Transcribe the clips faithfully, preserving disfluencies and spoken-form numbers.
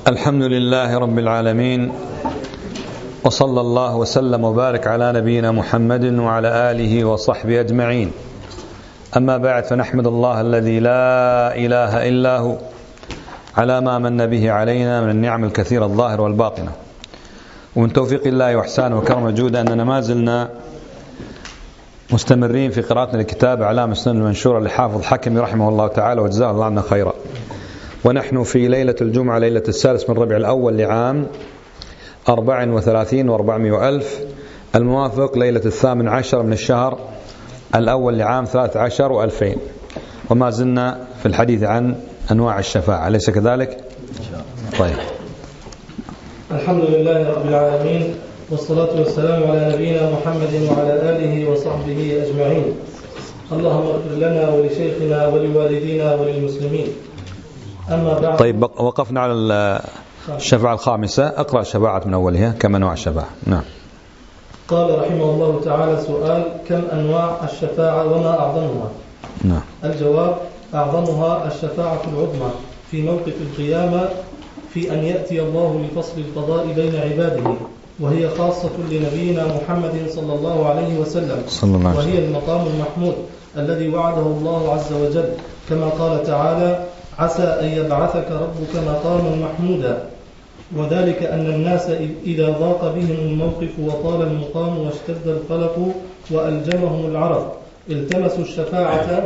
الحمد لله رب العالمين، وصلى الله وسلم وبارك على نبينا محمد وعلى آله وصحبه أجمعين. أما بعد، فنحمد الله الذي لا إله إلا هو على ما من به علينا من النعم الكثيرة الظاهرة والباطنة، ومن توفيق الله وإحسانه وكرم وجوده أننا ما زلنا مستمرين في قراءتنا لكتاب أعلام السنن المنشورة لحافظ حكمي رحمه الله تعالى وجزاه الله عنا خيرا. ونحن في ليلة الجمعة، ليلة السادس من ربيع الأول لعام أربع وثلاثين وأربعمائة وألف، الموافق ليلة الثامن عشر من الشهر الأول لعام ثلاث عشر وألفين. وما زلنا في الحديث عن أنواع الشفاعة، أليس كذلك؟ طيب، الحمد لله رب العالمين، والصلاة والسلام على نبينا محمد وعلى آله وصحبه أجمعين. اللهم اغفر لنا ولشيخنا ولوالدينا وللمسلمين. أما بعد. طيب، وقفنا على الشفاعة الخامسة. أقرأ الشفاعة من أولها. كم أنواع الشفاعة؟ نعم. قال رحمه الله تعالى: سؤال: كم أنواع الشفاعة وما أعظمها؟ نعم. الجواب: أعظمها الشفاعة العظمى في موقف القيامة، في أن يأتي الله لفصل القضاء بين عباده، وهي خاصة لنبينا محمد صلى الله عليه وسلم، صلى الله عليه وسلم. وهي المقام المحمود الذي وعده الله عز وجل، كما قال تعالى: عسى أن يبعثك ربك مقاما محمودا. وذلك أن الناس إذا ضاق بهم الموقف وطال المقام واشتد القلق وألجمهم العرق التمسوا الشفاعة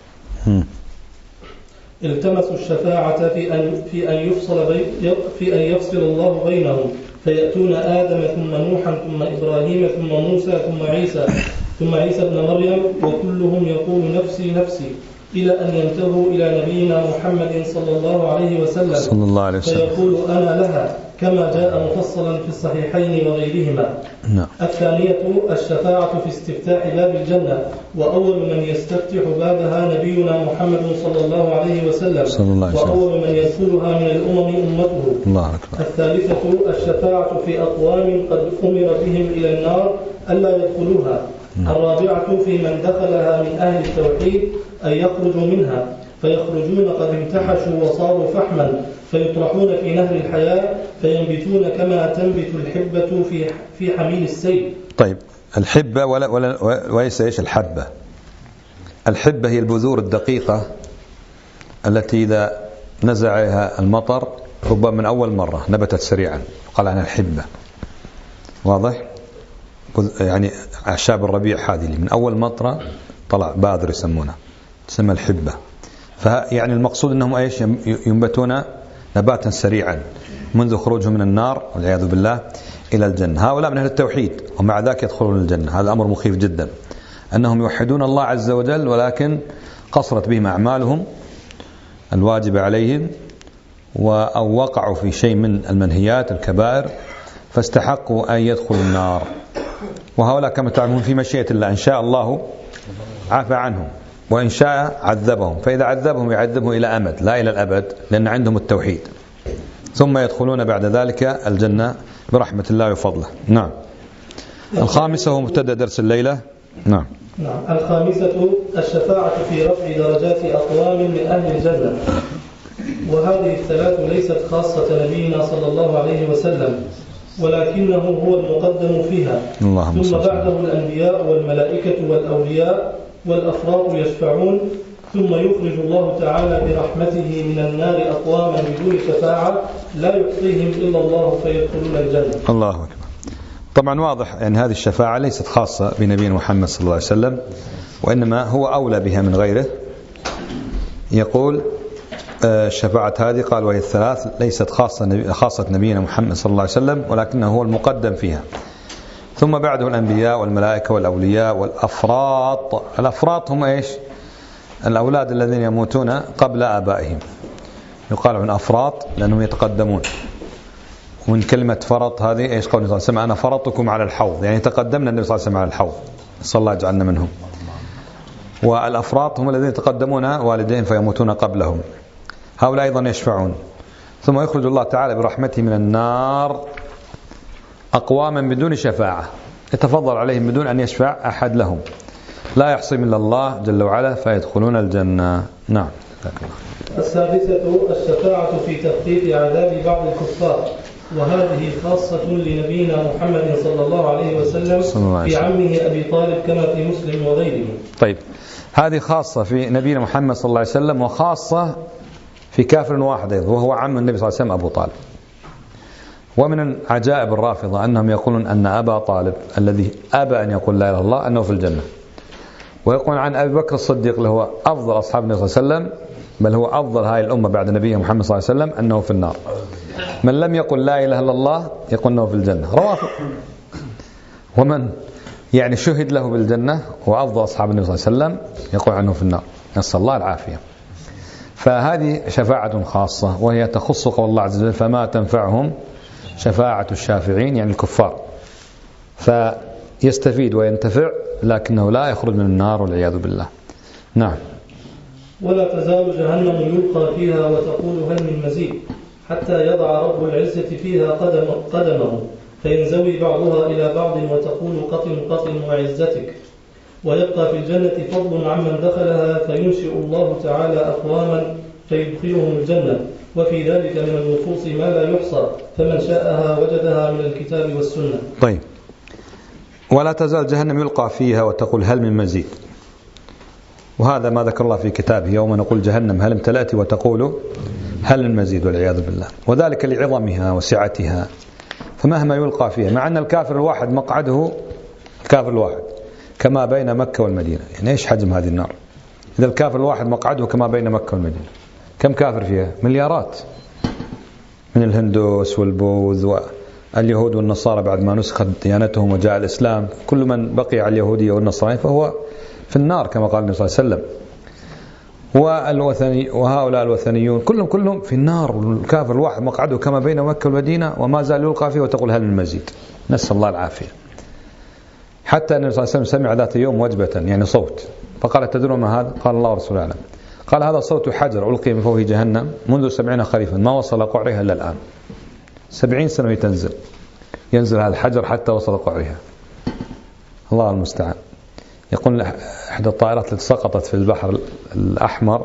التمسوا الشفاعة في أن في أن يفصل بي في أن يفصل الله بينهم، فيأتون آدم ثم نوحا ثم إبراهيم ثم موسى ثم عيسى ثم عيسى ابن مريم، وكلهم يقول نفسي نفسي، إلى أن ينتهوا إلى نبينا محمد صلى الله عليه وسلم، صلى الله عليه وسلم، فيقول أنا لها، كما جاء مفصلا في الصحيحين وغيرهما. نعم. الثانية الشفاعة في استفتاح باب الجنة، وأول من يستفتح بابها نبينا محمد صلى الله عليه وسلم، صلى الله عليه وسلم. وأول من يدخلها من الأمم أمته. الله أكبر. الثالثة الشفاعة في أقوام قد أمر بهم إلى النار ألا يدخلوها. نعم. الرابعة في من دخلها من أهل التوحيد أن يخرجوا منها، فيخرجون قد انتحشوا وصاروا فحما، فيطرحون في نهر الحياة فينبتون كما تنبت الحبة في في حميل السيل. طيب، الحبة ولا ولا وليس ايش الحبة؟ الحبة هي البذور الدقيقة التي إذا نزعها المطر ربما من أول مرة نبتت سريعا، قال عنها الحبة. واضح؟ يعني أعشاب الربيع هذه من أول مطرة طلع بادر يسمونها، تسمى الحبة. فيعني المقصود أنهم ايش؟ ينبتون نباتا سريعا منذ خروجهم من النار والعياذ بالله إلى الجنة. هؤلاء من أهل التوحيد ومع ذلك يدخلون الجنة. هذا أمر مخيف جدا، أنهم يوحدون الله عز وجل ولكن قصرت بهم أعمالهم الواجبة عليهم، أو وقعوا في شيء من المنهيات الكبائر فاستحقوا أن يدخلوا النار. وهؤلاء كما تعلمون في مشيئة الله، إن شاء الله عفى عنهم وإن شاء عذبهم، فإذا عذبهم يعذبهم إلى أمد لا إلى الأبد، لأن عندهم التوحيد، ثم يدخلون بعد ذلك الجنة برحمة الله وفضله. نعم. الخامسة هو مبتدأ درس الليلة. نعم. نعم. الخامسة الشفاعة في رفع درجات أقوام من أهل الجنة، وهذه الثلاث ليست خاصة نبينا صلى الله عليه وسلم، ولكنه هو المقدم فيها. ثم بعده الأنبياء والملائكة والأولياء والأفراد يشفعون، ثم يخرج الله تعالى برحمته من النار أقواما بدون شفاعة لا يعطيهم إلا الله فيدخلون الجنة. الله أكبر. طبعا واضح أن يعني هذه الشفاعة ليست خاصة بنبينا محمد صلى الله عليه وسلم، وإنما هو أولى بها من غيره. يقول الشفاعة هذه قال وهي الثلاث ليست خاصة خاصة نبينا محمد صلى الله عليه وسلم، ولكنه هو المقدم فيها. ثم بعده الأنبياء والملائكة والأولياء والأفراط. الأفراط هم إيش؟ الأولاد الذين يموتون قبل آبائهم، يقال عن أفراط لأنهم يتقدمون. ومن كلمة فرط هذه إيش؟ قول الله سمع أنا فرطكم على الحوض، يعني تقدمنا النبي صلى الله عليه وسلم على الحوض، صلى الله يجعلنا منهم. والأفراط هم الذين يتقدمون والدين فيموتون قبلهم، هؤلاء أيضا يشفعون. ثم يخرج الله تعالى برحمته من النار أقواما بدون شفاعة، يتفضل عليهم بدون أن يشفع أحد لهم، لا يحصيهم إلا الله جل وعلا فيدخلون الجنة. نعم. السادسة الشفاعة في تخفيف عذاب بعض الكفار، وهذه خاصة لنبينا محمد صلى الله عليه وسلم في عمه أبي طالب كما في مسلم وغيره. طيب، هذه خاصة في نبينا محمد صلى الله عليه وسلم، وخاصة في كافر واحد أيضا وهو عم النبي صلى الله عليه وسلم أبو طالب. ومن عجائب الرافضة أنهم يقولون أن أبا طالب الذي أبى أن يقول لا إله إلا الله أنه في الجنة، ويقول عن أبي بكر الصديق اللي هو أفضل أصحاب النبي صلى الله عليه وسلم، بل هو أفضل هاي الأمة بعد نبينا محمد صلى الله عليه وسلم، أنه في النار. من لم يقل لا إله إلا الله يقول أنه في الجنة، روافض. ومن يعني شهد له بالجنة وأفضل أصحاب النبي صلى الله عليه وسلم يقول عنه في النار، نسأل الله العافية. فهذه شفاعة خاصة وهي تخص قول الله عز وجل فما تنفعهم شفاعة الشافعين، يعني الكفار، فيستفيد وينتفع لكنه لا يخرج من النار والعياذ بالله. نعم. ولا تزال جهنم يلقى فيها وتقول هل من مزيد، حتى يضع رب العزة فيها قدم قدمه فينزوي بعضها إلى بعض وتقول قطن قطن وعزتك. ويبقى في الجنة فضل عمن دخلها فينشئ الله تعالى أقواما فيدخلهم الجنة، وفي ذلك من النصوص ما لا يحصى، فمن شاءها وجدها من الكتاب والسنة. طيب، ولا تزال جهنم يلقى فيها وتقول هل من مزيد، وهذا ما ذكر الله في كتابه يوم نقول جهنم هل امتلأت وتقول هل من مزيد والعياذ بالله، وذلك لعظمها وسعتها. فمهما يلقى فيها، مع أن الكافر الواحد مقعده الكافر الواحد كما بين مكة والمدينة، يعني إيش حجم هذه النار؟ إذا الكافر الواحد مقعده كما بين مكة والمدينة، كم كافر فيها؟ مليارات، من الهندوس والبوذ واليهود والنصارى بعد ما نسخت ديانتهم وجاء الإسلام، كل من بقي على اليهودية والنصرانية فهو في النار كما قال النبي صلى الله عليه وسلم. والوثني وهؤلاء الوثنيون كلهم كلهم في النار، والكافر الواحد مقعده كما بين مكة والمدينة وما زال يلقى فيه وتقول هل من مزيد، نسأل الله العافية. حتى النبي صلى الله عليه وسلم سمع ذات يوم وجبة يعني صوت، فقال تدرون ما هذا؟ قال الله ورسوله أعلم. قال هذا صوت حجر ألقي من فوق جهنم منذ سبعين خريفا ما وصل قعرها إلا الآن. سبعين سنة تنزل ينزل هذا الحجر حتى وصل قعرها، الله المستعان. يقول إحدى الطائرات التي سقطت في البحر الأحمر،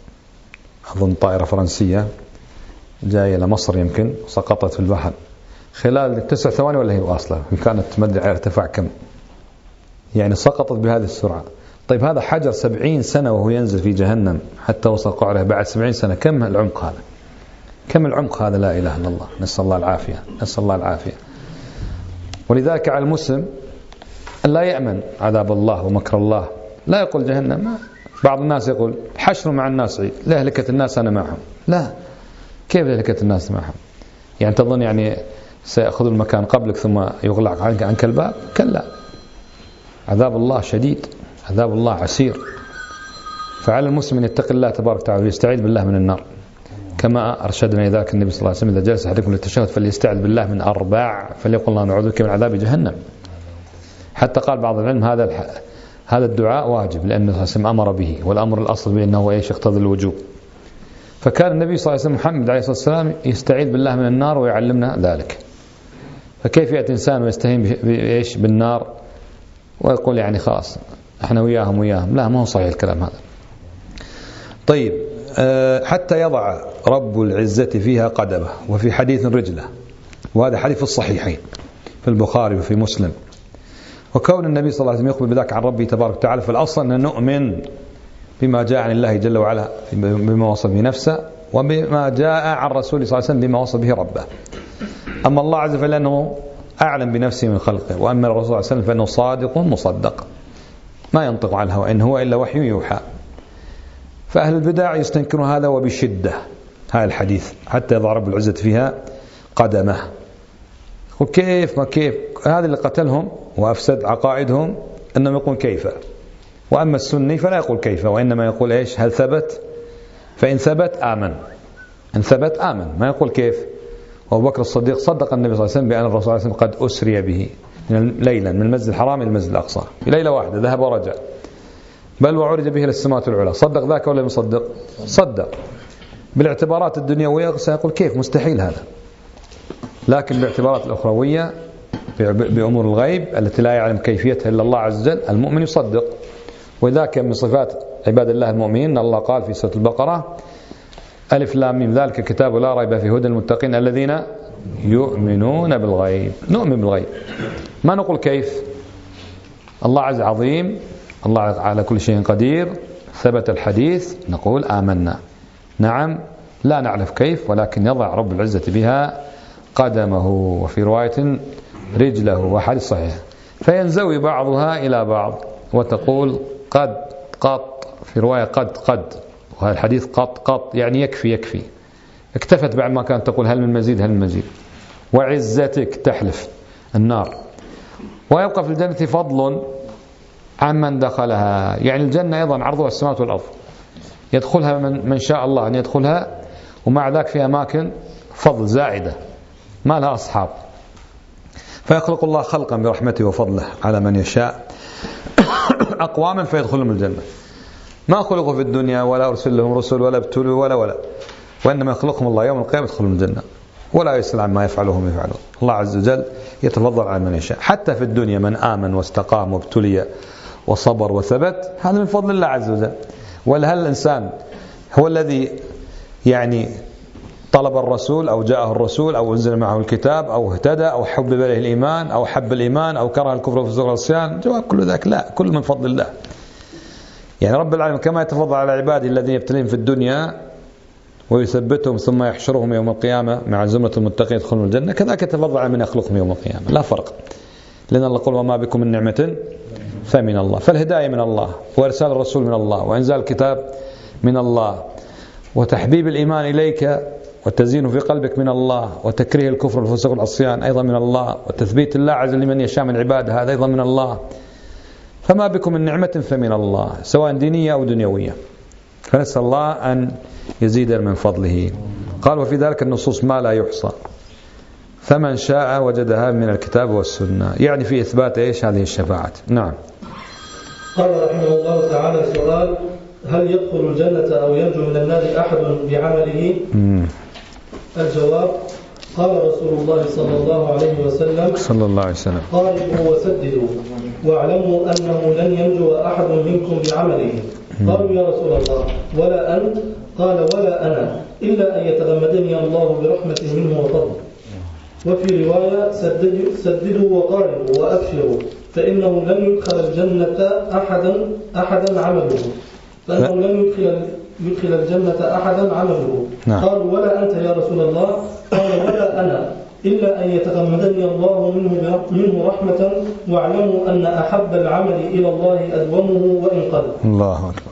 أظن طائرة فرنسية جاية إلى مصر يمكن، سقطت في البحر خلال تسع ثواني ولا هي واصلة، كانت مدري على ارتفاع كم، يعني سقطت بهذه السرعة. طيب هذا حجر سبعين سنة وهو ينزل في جهنم حتى وصل قعره بعد سبعين سنة، كم العمق هذا؟ كم العمق هذا؟ لا إله إلا الله، نسأل الله العافية، نسأل الله العافية. ولذلك على المسلم أن لا يأمن عذاب الله ومكر الله، لا يقول جهنم. بعض الناس يقول حشر مع الناس عيد، لا هلكت الناس أنا معهم. لا، كيف هلكت الناس معهم؟ يعني تظن يعني سيأخذ المكان قبلك ثم يغلق عنك عنك الباب؟ كلا، عذاب الله شديد، عذاب الله عسير. فعلى المسلم أن يتقي الله تبارك وتعالى ويستعيذ بالله من النار، كما أرشدنا ذاك النبي صلى الله عليه وسلم إذا جلس أحدكم للتشهد فليستعذ بالله من أربع، فليقل الله نعوذ بك من عذاب جهنم. حتى قال بعض العلم هذا هذا الدعاء واجب لأن النبي صلى الله عليه وسلم أمر به، والأمر الأصل به أنه إيش؟ يقتضي الوجوب. فكان النبي صلى الله عليه وسلم محمد عليه الصلاة والسلام يستعيذ بالله من النار ويعلمنا ذلك. فكيف يأتي إنسان ويستهين بإيش؟ بالنار ويقول يعني خلاص احنا وياهم وياهم؟ لا، ما هو صحيح الكلام هذا. طيب، حتى يضع رب العزة فيها قدمه، وفي حديث رجله، وهذا حديث الصحيحين في البخاري وفي مسلم. وكون النبي صلى الله عليه وسلم يخبر بذلك عن ربه تبارك وتعالى، فالأصل أن نؤمن بما جاء عن الله جل وعلا بما وصف به نفسه، وبما جاء عن رسوله صلى الله عليه وسلم بما وصف به ربه. أما الله عز وجل أنه أعلم بنفسه من خلقه، وأما الرسول صلى الله عليه وسلم فإنه صادق مصدق ما ينطق عن الهوى إن هو إلا وحي يوحى. فأهل البدع يستنكرون هذا وبشدة، هذا الحديث حتى يضع رب العزة فيها قدمه. وكيف ما كيف؟ هذا اللي قتلهم وأفسد عقائدهم أنهم يقول كيف. وأما السني فلا يقول كيف، وإنما يقول إيش؟ هل ثبت؟ فإن ثبت آمن، إن ثبت آمن، ما يقول كيف. وأبو بكر الصديق صدق النبي صلى الله عليه وسلم بأن الرسول صلى الله عليه وسلم قد أسري به ليلا من المسجد الحرام إلى المسجد الأقصى في ليلة واحدة، ذهب ورجع، بل وعرج به إلى السماوات العلى. صدق ذاك ولا مصدق؟ صدق. بالاعتبارات الدنيوية سيقول كيف؟ مستحيل هذا. لكن بالاعتبارات الأخروية بأمور الغيب التي لا يعلم كيفيتها إلا الله عز وجل، المؤمن يصدق. وذاك من صفات عباد الله المؤمنين. الله قال في سورة البقرة ألف لام ميم ذلك الكتاب لا ريب فيه هدى المتقين الذين يؤمنون بالغيب. نؤمن بالغيب، ما نقول كيف. الله عز عظيم، الله على كل شيء قدير، ثبت الحديث نقول آمنا. نعم لا نعرف كيف، ولكن يضع رب العزة بها قدمه، وفي رواية رجله، وحديث صحيح. فينزوي بعضها إلى بعض وتقول قد قط، في رواية قد قد، وهذا الحديث قط قط يعني يكفي يكفي. اكتفت بعد ما كانت تقول هل من مزيد هل من مزيد. وعزتك تحلف النار. ويبقى في الجنة فضل عمن دخلها، يعني الجنة أيضا عرضها السماوات والأرض، يدخلها من, من شاء الله أن يدخلها، ومع ذلك في أماكن فضل زائدة ما لها أصحاب. فيخلق الله خلقا برحمته وفضله على من يشاء أقواما فيدخلهم الجنة. ما خلقوا في الدنيا ولا أرسل لهم رسل ولا ابتلوا ولا ولا وإنما يخلقهم الله يوم القيامة يدخلهم الجنة، ولا يسأل عما يفعلهم يفعلون. الله عز وجل يتفضل على من يشاء. حتى في الدنيا من آمن واستقام وابتلي وصبر وثبت، هذا من فضل الله عز وجل. ولهل الإنسان هو الذي يعني طلب الرسول أو جاءه الرسول أو أنزل معه الكتاب أو اهتدى أو حبب إليه الإيمان أو حب الإيمان أو كره الكفر والفسوق والعصيان؟ جواب كل ذاك لا، كل من فضل الله. يعني رب العالمين كما يتفضل على عباده الذين يبتليهم في الدنيا ويثبتهم ثم يحشرهم يوم القيامة مع زمرة المتقين يدخلون الجنة، كذلك يتفضل على من يخلقهم يوم القيامة، لا فرق. لأن الله يقول وما بكم من نعمة فمن الله. فالهداية من الله، وإرسال الرسول من الله، وإنزال الكتاب من الله، وتحبيب الإيمان إليك وتزيينه في قلبك من الله، وتكريه الكفر والفسوق والعصيان أيضا من الله، وتثبيت الله عز وجل لمن يشاء من عباده هذا أيضا من الله. فما بكم من نعمة فمن الله، سواء دينية أو دنيوية. فنسأل الله أن يزيد من فضله. قال وفي ذلك النصوص ما لا يحصى، فمن شاء وجدها من الكتاب والسنة، يعني في إثبات إيش هذه الشفاعات. نعم. قال رحمه الله تعالى سؤال: هل يدخل الجنة أو ينجو من النار أحد بعمله؟ مم. الجواب: قال رسول الله صلى الله عليه وسلم صلى الله عليه وسلم قاربوا وسددوا واعلموا أنه لن ينجو أحد منكم بعمله. قالوا يا رسول الله ولا أنت؟ قال ولا أنا، إلا أن يتغمدني الله برحمة منه وفضل. وفي رواية سددوا, سددوا وقاربوا وأبشروا، فإنه لن يدخل الجنة أحدا أحدا عمله فإنه لن يدخل, يدخل الجنة أحدا عمله. نعم. قالوا ولا أنت يا رسول الله؟ قال ولا أنا، إلا أن يتغمدني الله منه, منه رحمة، واعلموا أن أحب العمل إلى الله أدومه وإن قل. الله أكبر.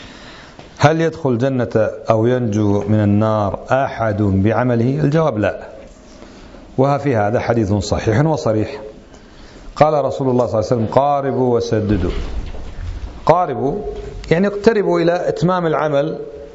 هل يدخل الجنة أو ينجو من النار أحد بعمله؟ الجواب لا. وها في هذا حديث صحيح وصريح. قال رسول الله صلى الله عليه وسلم قاربوا وسددوا. قاربوا يعني اقتربوا إلى إتمام العمل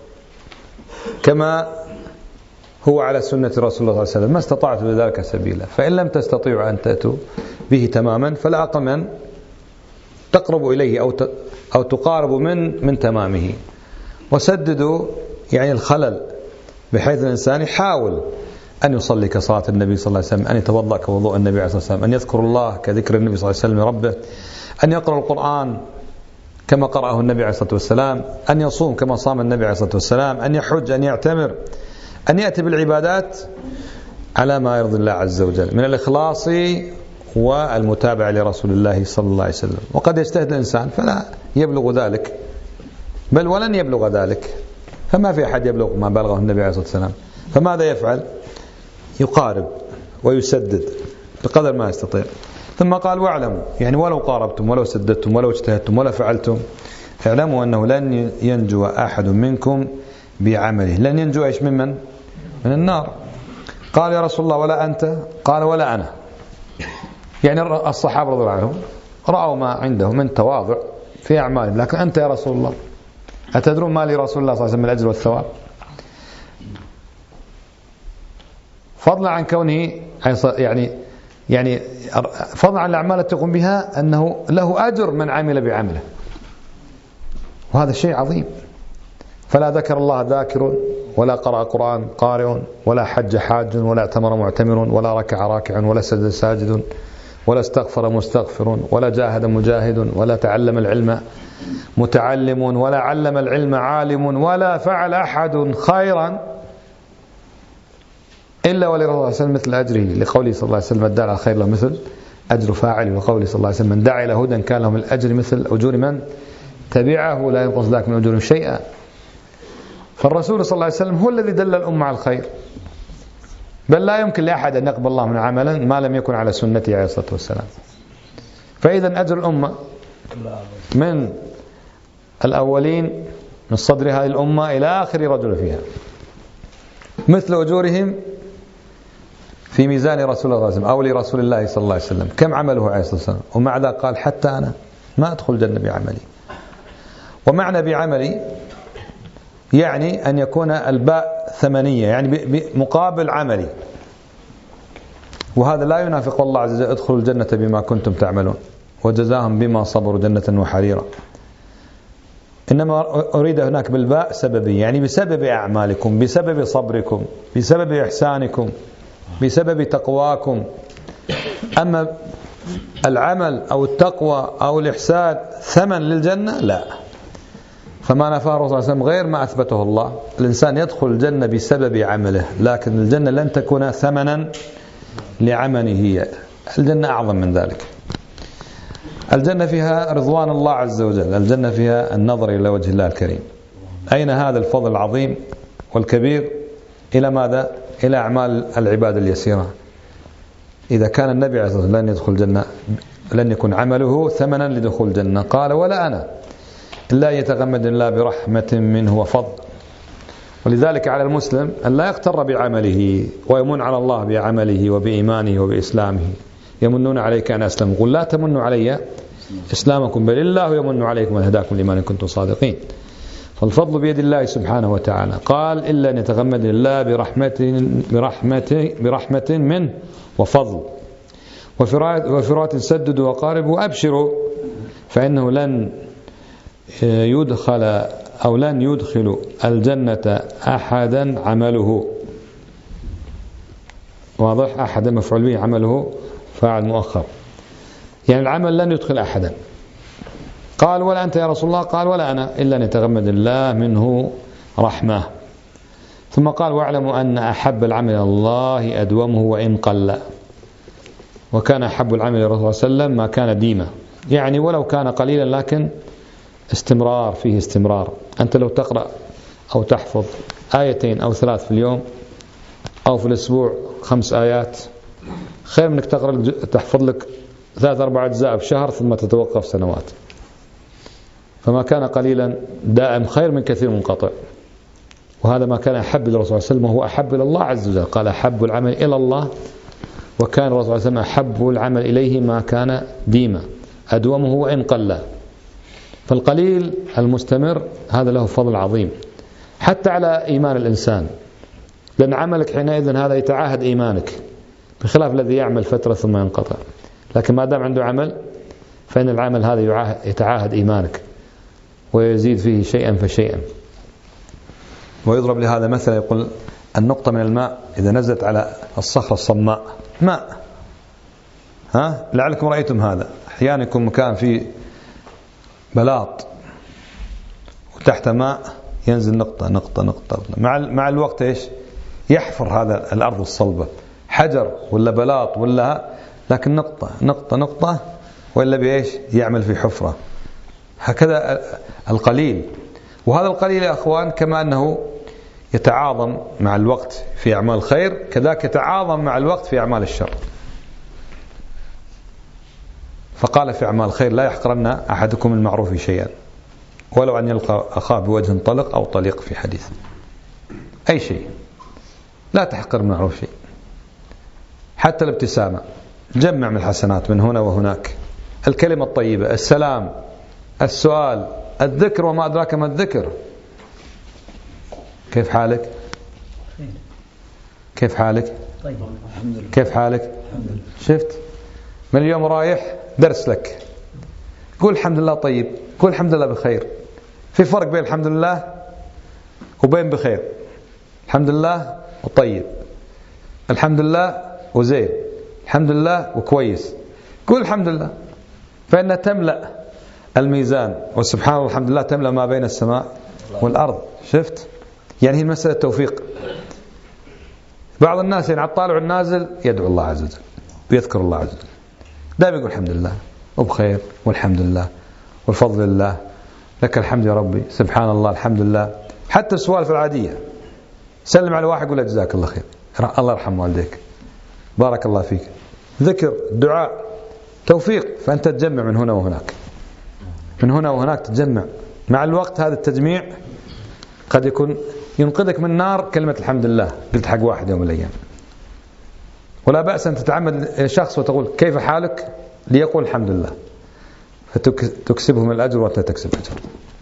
كما هو على سنة رسول الله صلى الله عليه وسلم، ما استطعتوا بذلك سبيلا. فإن لم تستطيعوا أن تأتوا به تماما فلا أقل من تقربوا إليه أو أو تقاربوا من من تمامه. وسددوا يعني الخلل، بحيث الإنسان يحاول أن يصلي كصلاة النبي صلى الله عليه وسلم، أن يتوضأ كوضوء النبي عليه الصلاة والسلام، أن يذكر الله كذكر النبي صلى الله عليه وسلم ربه، أن يقرأ القرآن كما قرأه النبي عليه الصلاة والسلام، أن يصوم كما صام النبي عليه الصلاة والسلام، أن يحج، أن يعتمر، أن يأتي بالعبادات على ما يرضي الله عز وجل من الإخلاص والمتابعة لرسول الله صلى الله عليه وسلم. وقد يجتهد الإنسان فلا يبلغ ذلك، بل ولن يبلغ ذلك، فما في أحد يبلغ ما بلغه النبي عليه الصلاة والسلام. فماذا يفعل؟ يقارب ويسدد بقدر ما يستطيع. ثم قال واعلموا، يعني ولو قاربتم ولو سددتم ولو اجتهدتم ولو فعلتم، اعلموا أنه لن ينجو أحد منكم بعمله. لن ينجو إيش ممن؟ من النار. قال يا رسول الله ولا أنت؟ قال ولا أنا. يعني الصحابة رضي الله عنهم رأوا ما عندهم من تواضع في أعمالهم، لكن أنت يا رسول الله أتدرون ما لي رسول الله صلى الله عليه وسلم من الأجر والثواب؟ فضلا عن كونه يعني يعني فضلا عن الأعمال التي يقوم بها أنه له أجر من عمل بعمله، وهذا شيء عظيم. فلا ذكر الله ذاكر، ولا قرأ قرآن قارئ، ولا حج حاج، ولا اعتمر معتمر، ولا ركع راكع، ولا سجد ساجد، ولا استغفر مستغفر ولا جاهد مجاهد ولا تعلم العلم متعلم ولا علم العلم عالم ولا فعل أحد خيرا إلا ولرسول الله صلى الله عليه وسلم مثل أجره، لقوله صلى الله عليه وسلم الداعي على الخير له مثل أجر فاعل، وقوله صلى الله عليه وسلم من دعا إلى هدى كان له من الأجر مثل أجور من تبعه لا ينقص ذلك من أجورهم شيئا. فالرسول صلى الله عليه وسلم هو الذي دل الأمة على الخير، بل لا يمكن لأحد أن يقبل الله من عملا ما لم يكن على سنته عليه الصلاة والسلام. فإذا أجر الأمة من الأولين من صدر هذه الأمة إلى آخر رجل فيها مثل أجورهم في ميزان رسول الله صلى الله عليه وسلم أو لرسول الله صلى الله عليه وسلم. كم عمله عليه الصلاة والسلام؟ ومع ذلك قال حتى أنا ما أدخل الجنة بعملي. ومعنى بعملي يعني أن يكون الباء ثمنية، يعني بمقابل عملي، وهذا لا ينافق الله عز وجل ادخلوا الجنة بما كنتم تعملون وجزاهم بما صبروا جنة وحريرا. إنما أريد هناك بالباء سببي، يعني بسبب أعمالكم، بسبب صبركم، بسبب إحسانكم، بسبب تقواكم. أما العمل أو التقوى أو الإحسان ثمن للجنة لا، فما نفاه الرسول صلى الله عليه وسلم غير ما أثبته الله. الإنسان يدخل الجنة بسبب عمله، لكن الجنة لن تكون ثمنا لعمله، الجنة أعظم من ذلك. الجنة فيها رضوان الله عز وجل، الجنة فيها النظر إلى وجه الله الكريم. أين هذا الفضل العظيم والكبير؟ إلى ماذا؟ إلى أعمال العباد اليسيرة. إذا كان النبي عليه الصلاة والسلام لن يدخل الجنة، لن يكون عمله ثمنا لدخول الجنة، قال ولا أنا إلا يتغمد الله برحمة منه وفضل. ولذلك على المسلم أن لا يغتر بعمله ويمن على الله بعمله وبإيمانه وبإسلامه. يمنون عليك أن أسلموا، قل لا تمنوا علي إسلامكم بل الله يمن عليكم أن هداكم لإيمان كنتم صادقين. فالفضل بيد الله سبحانه وتعالى. قال إلا أن يتغمد الله برحمة برحمة برحمة منه وفضل. وفرات سددوا وقاربوا وأبشروا فإنه لن يدخل أو لن يدخل الجنة أحدا عمله. واضح؟ أحدا مفعول به، عمله فاعل مؤخر، يعني العمل لن يدخل أحدا. قال ولا أنت يا رسول الله؟ قال ولا أنا إلا أن يتغمد الله منه رحمة. ثم قال واعلموا أن أحب العمل إلى الله أدومه وإن قل. وكان أحب العمل إلى الرسول صلى الله عليه وسلم ما كان ديما، يعني ولو كان قليلا لكن استمرار فيه استمرار. أنت لو تقرأ أو تحفظ آيتين أو ثلاث في اليوم أو في الأسبوع خمس آيات خير منك تقرأ تحفظ لك ثلاث أربع أجزاء في شهر ثم تتوقف سنوات. فما كان قليلا دائم خير من كثير منقطع. وهذا ما كان أحب للرسول صلى الله عليه وسلم، وهو أحب إلى الله عز وجل. قال أحب العمل إلى الله، وكان الرسول صلى الله عليه وسلم أحب العمل إليه ما كان ديما أدومه وإن قل. فالقليل المستمر هذا له فضل عظيم حتى على إيمان الإنسان، لأن عملك حينئذ هذا يتعاهد إيمانك، بخلاف الذي يعمل فترة ثم ينقطع. لكن ما دام عنده عمل فإن العمل هذا يتعاهد إيمانك ويزيد فيه شيئا فشيئا. ويضرب لهذا مثلا يقول النقطة من الماء إذا نزلت على الصخرة الصماء ماء، ها لعلكم رأيتم هذا أحيانا يكون مكان فيه بلاط وتحت ماء ينزل نقطة نقطة نقطة، مع مع الوقت إيش يحفر هذا الأرض الصلبة، حجر ولا بلاط ولا، لكن نقطة نقطة نقطة ولا بإيش يعمل في حفرة. هكذا القليل. وهذا القليل يا أخوان كما أنه يتعاظم مع الوقت في أعمال الخير، كذلك يتعاظم مع الوقت في أعمال الشر. فقال في أعمال الخير لا يحقرن أحدكم المعروف شيئا ولو أن يلقى أخاه بوجه طلق أو طليق في حديث. أي شيء لا تحقر من معروف شيء، حتى الابتسامة، جمع من الحسنات من هنا وهناك، الكلمة الطيبة، السلام، السؤال، الذكر وما أدراك ما الذكر. كيف حالك؟ كيف حالك؟ طيب الحمد لله. كيف حالك؟ شفت من اليوم رايح درس لك، قول الحمد لله طيب، قول الحمد لله بخير. في فرق بين الحمد لله وبين بخير. الحمد لله وطيب، الحمد لله وزين، الحمد لله وكويس. قول الحمد لله، فإنها تملأ الميزان، وسبحان الله الحمد لله تملأ ما بين السماء والأرض. شفت؟ يعني هي مسألة توفيق. بعض الناس يعني على الطالع والنازل يدعو الله عز وجل ويذكر الله عز وجل، دائما يقول الحمد لله وبخير والحمد لله والفضل لله، لك الحمد يا ربي، سبحان الله، الحمد لله. حتى السوالف العادية، سلم على واحد يقول له جزاك الله خير، الله يرحم والديك، بارك الله فيك. ذكر، دعاء، توفيق. فأنت تجمع من هنا وهناك، من هنا وهناك تجمع. مع الوقت هذا التجميع قد يكون ينقذك من نار كلمة الحمد لله قلت حق واحد يوم من الأيام. ولا بأس أن تتعمد شخص وتقول كيف حالك ليقول الحمد لله، فتكسبهم الأجر وأنت تكسب أجر.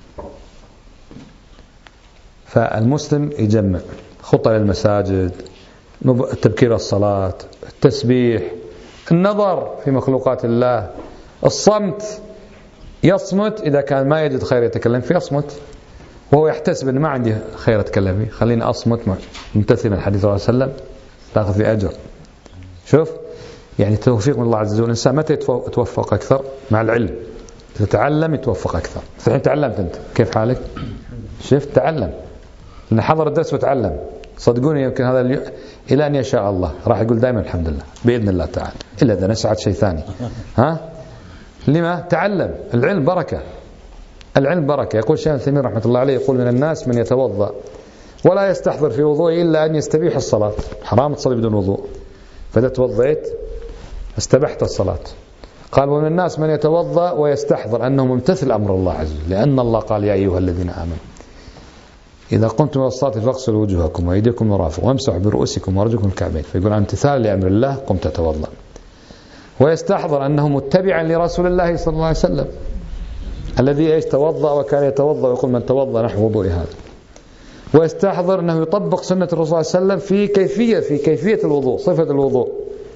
فالمسلم يجمع خطة للمساجد، التبكير الصلاة، التسبيح، النظر في مخلوقات الله، الصمت، يصمت إذا كان ما يجد خير يتكلم فيه يصمت، وهو يحتسب أن ما عندي خير أتكلم فيه، خليني أصمت ممتثلا الحديث صلى الله عليه وسلم تأخذ في أجر. شوف يعني توفيق من الله عز وجل. الإنسان متى يتوفق أكثر؟ مع العلم. تتعلم يتوفق أكثر. الحين تعلمت أنت، كيف حالك؟ شفت؟ تعلم، لأن حضر الدرس وتعلم. صدقوني يمكن هذا اليوم إلى أن يشاء الله راح يقول دائما الحمد لله بإذن الله تعالى، إلا إذا نسعت شيء ثاني. ها؟ لما؟ تعلم. العلم بركة، العلم بركة. يقول شيخ الثمين رحمة الله عليه، يقول من الناس من يتوضأ ولا يستحضر في وضوءه إلا أن يستبيح الصلاة. حرام تصلي بدون وضوء، فإذا توضأت استبحت الصلاة. قال ومن الناس من يتوضأ ويستحضر أنه ممتثل أمر الله عز وجل، لأن الله قال يا أيها الذين آمنوا إذا قمتم إلى الصلاة فاغسلوا وجوهكم وأيديكم مرافق وامسحوا برؤوسكم وأرجلكم الكعبين. فيقول امتثال لأمر الله قمت أتوضأ. ويستحضر أنه متبعا لرسول الله صلى الله عليه وسلم الذي ايش توضأ وكان يتوضأ ويقول من توضأ نحو وضوء هذا. ويستحضر أنه يطبق سنة الرسول صلى الله عليه وسلم في كيفية في كيفية الوضوء، صفة الوضوء.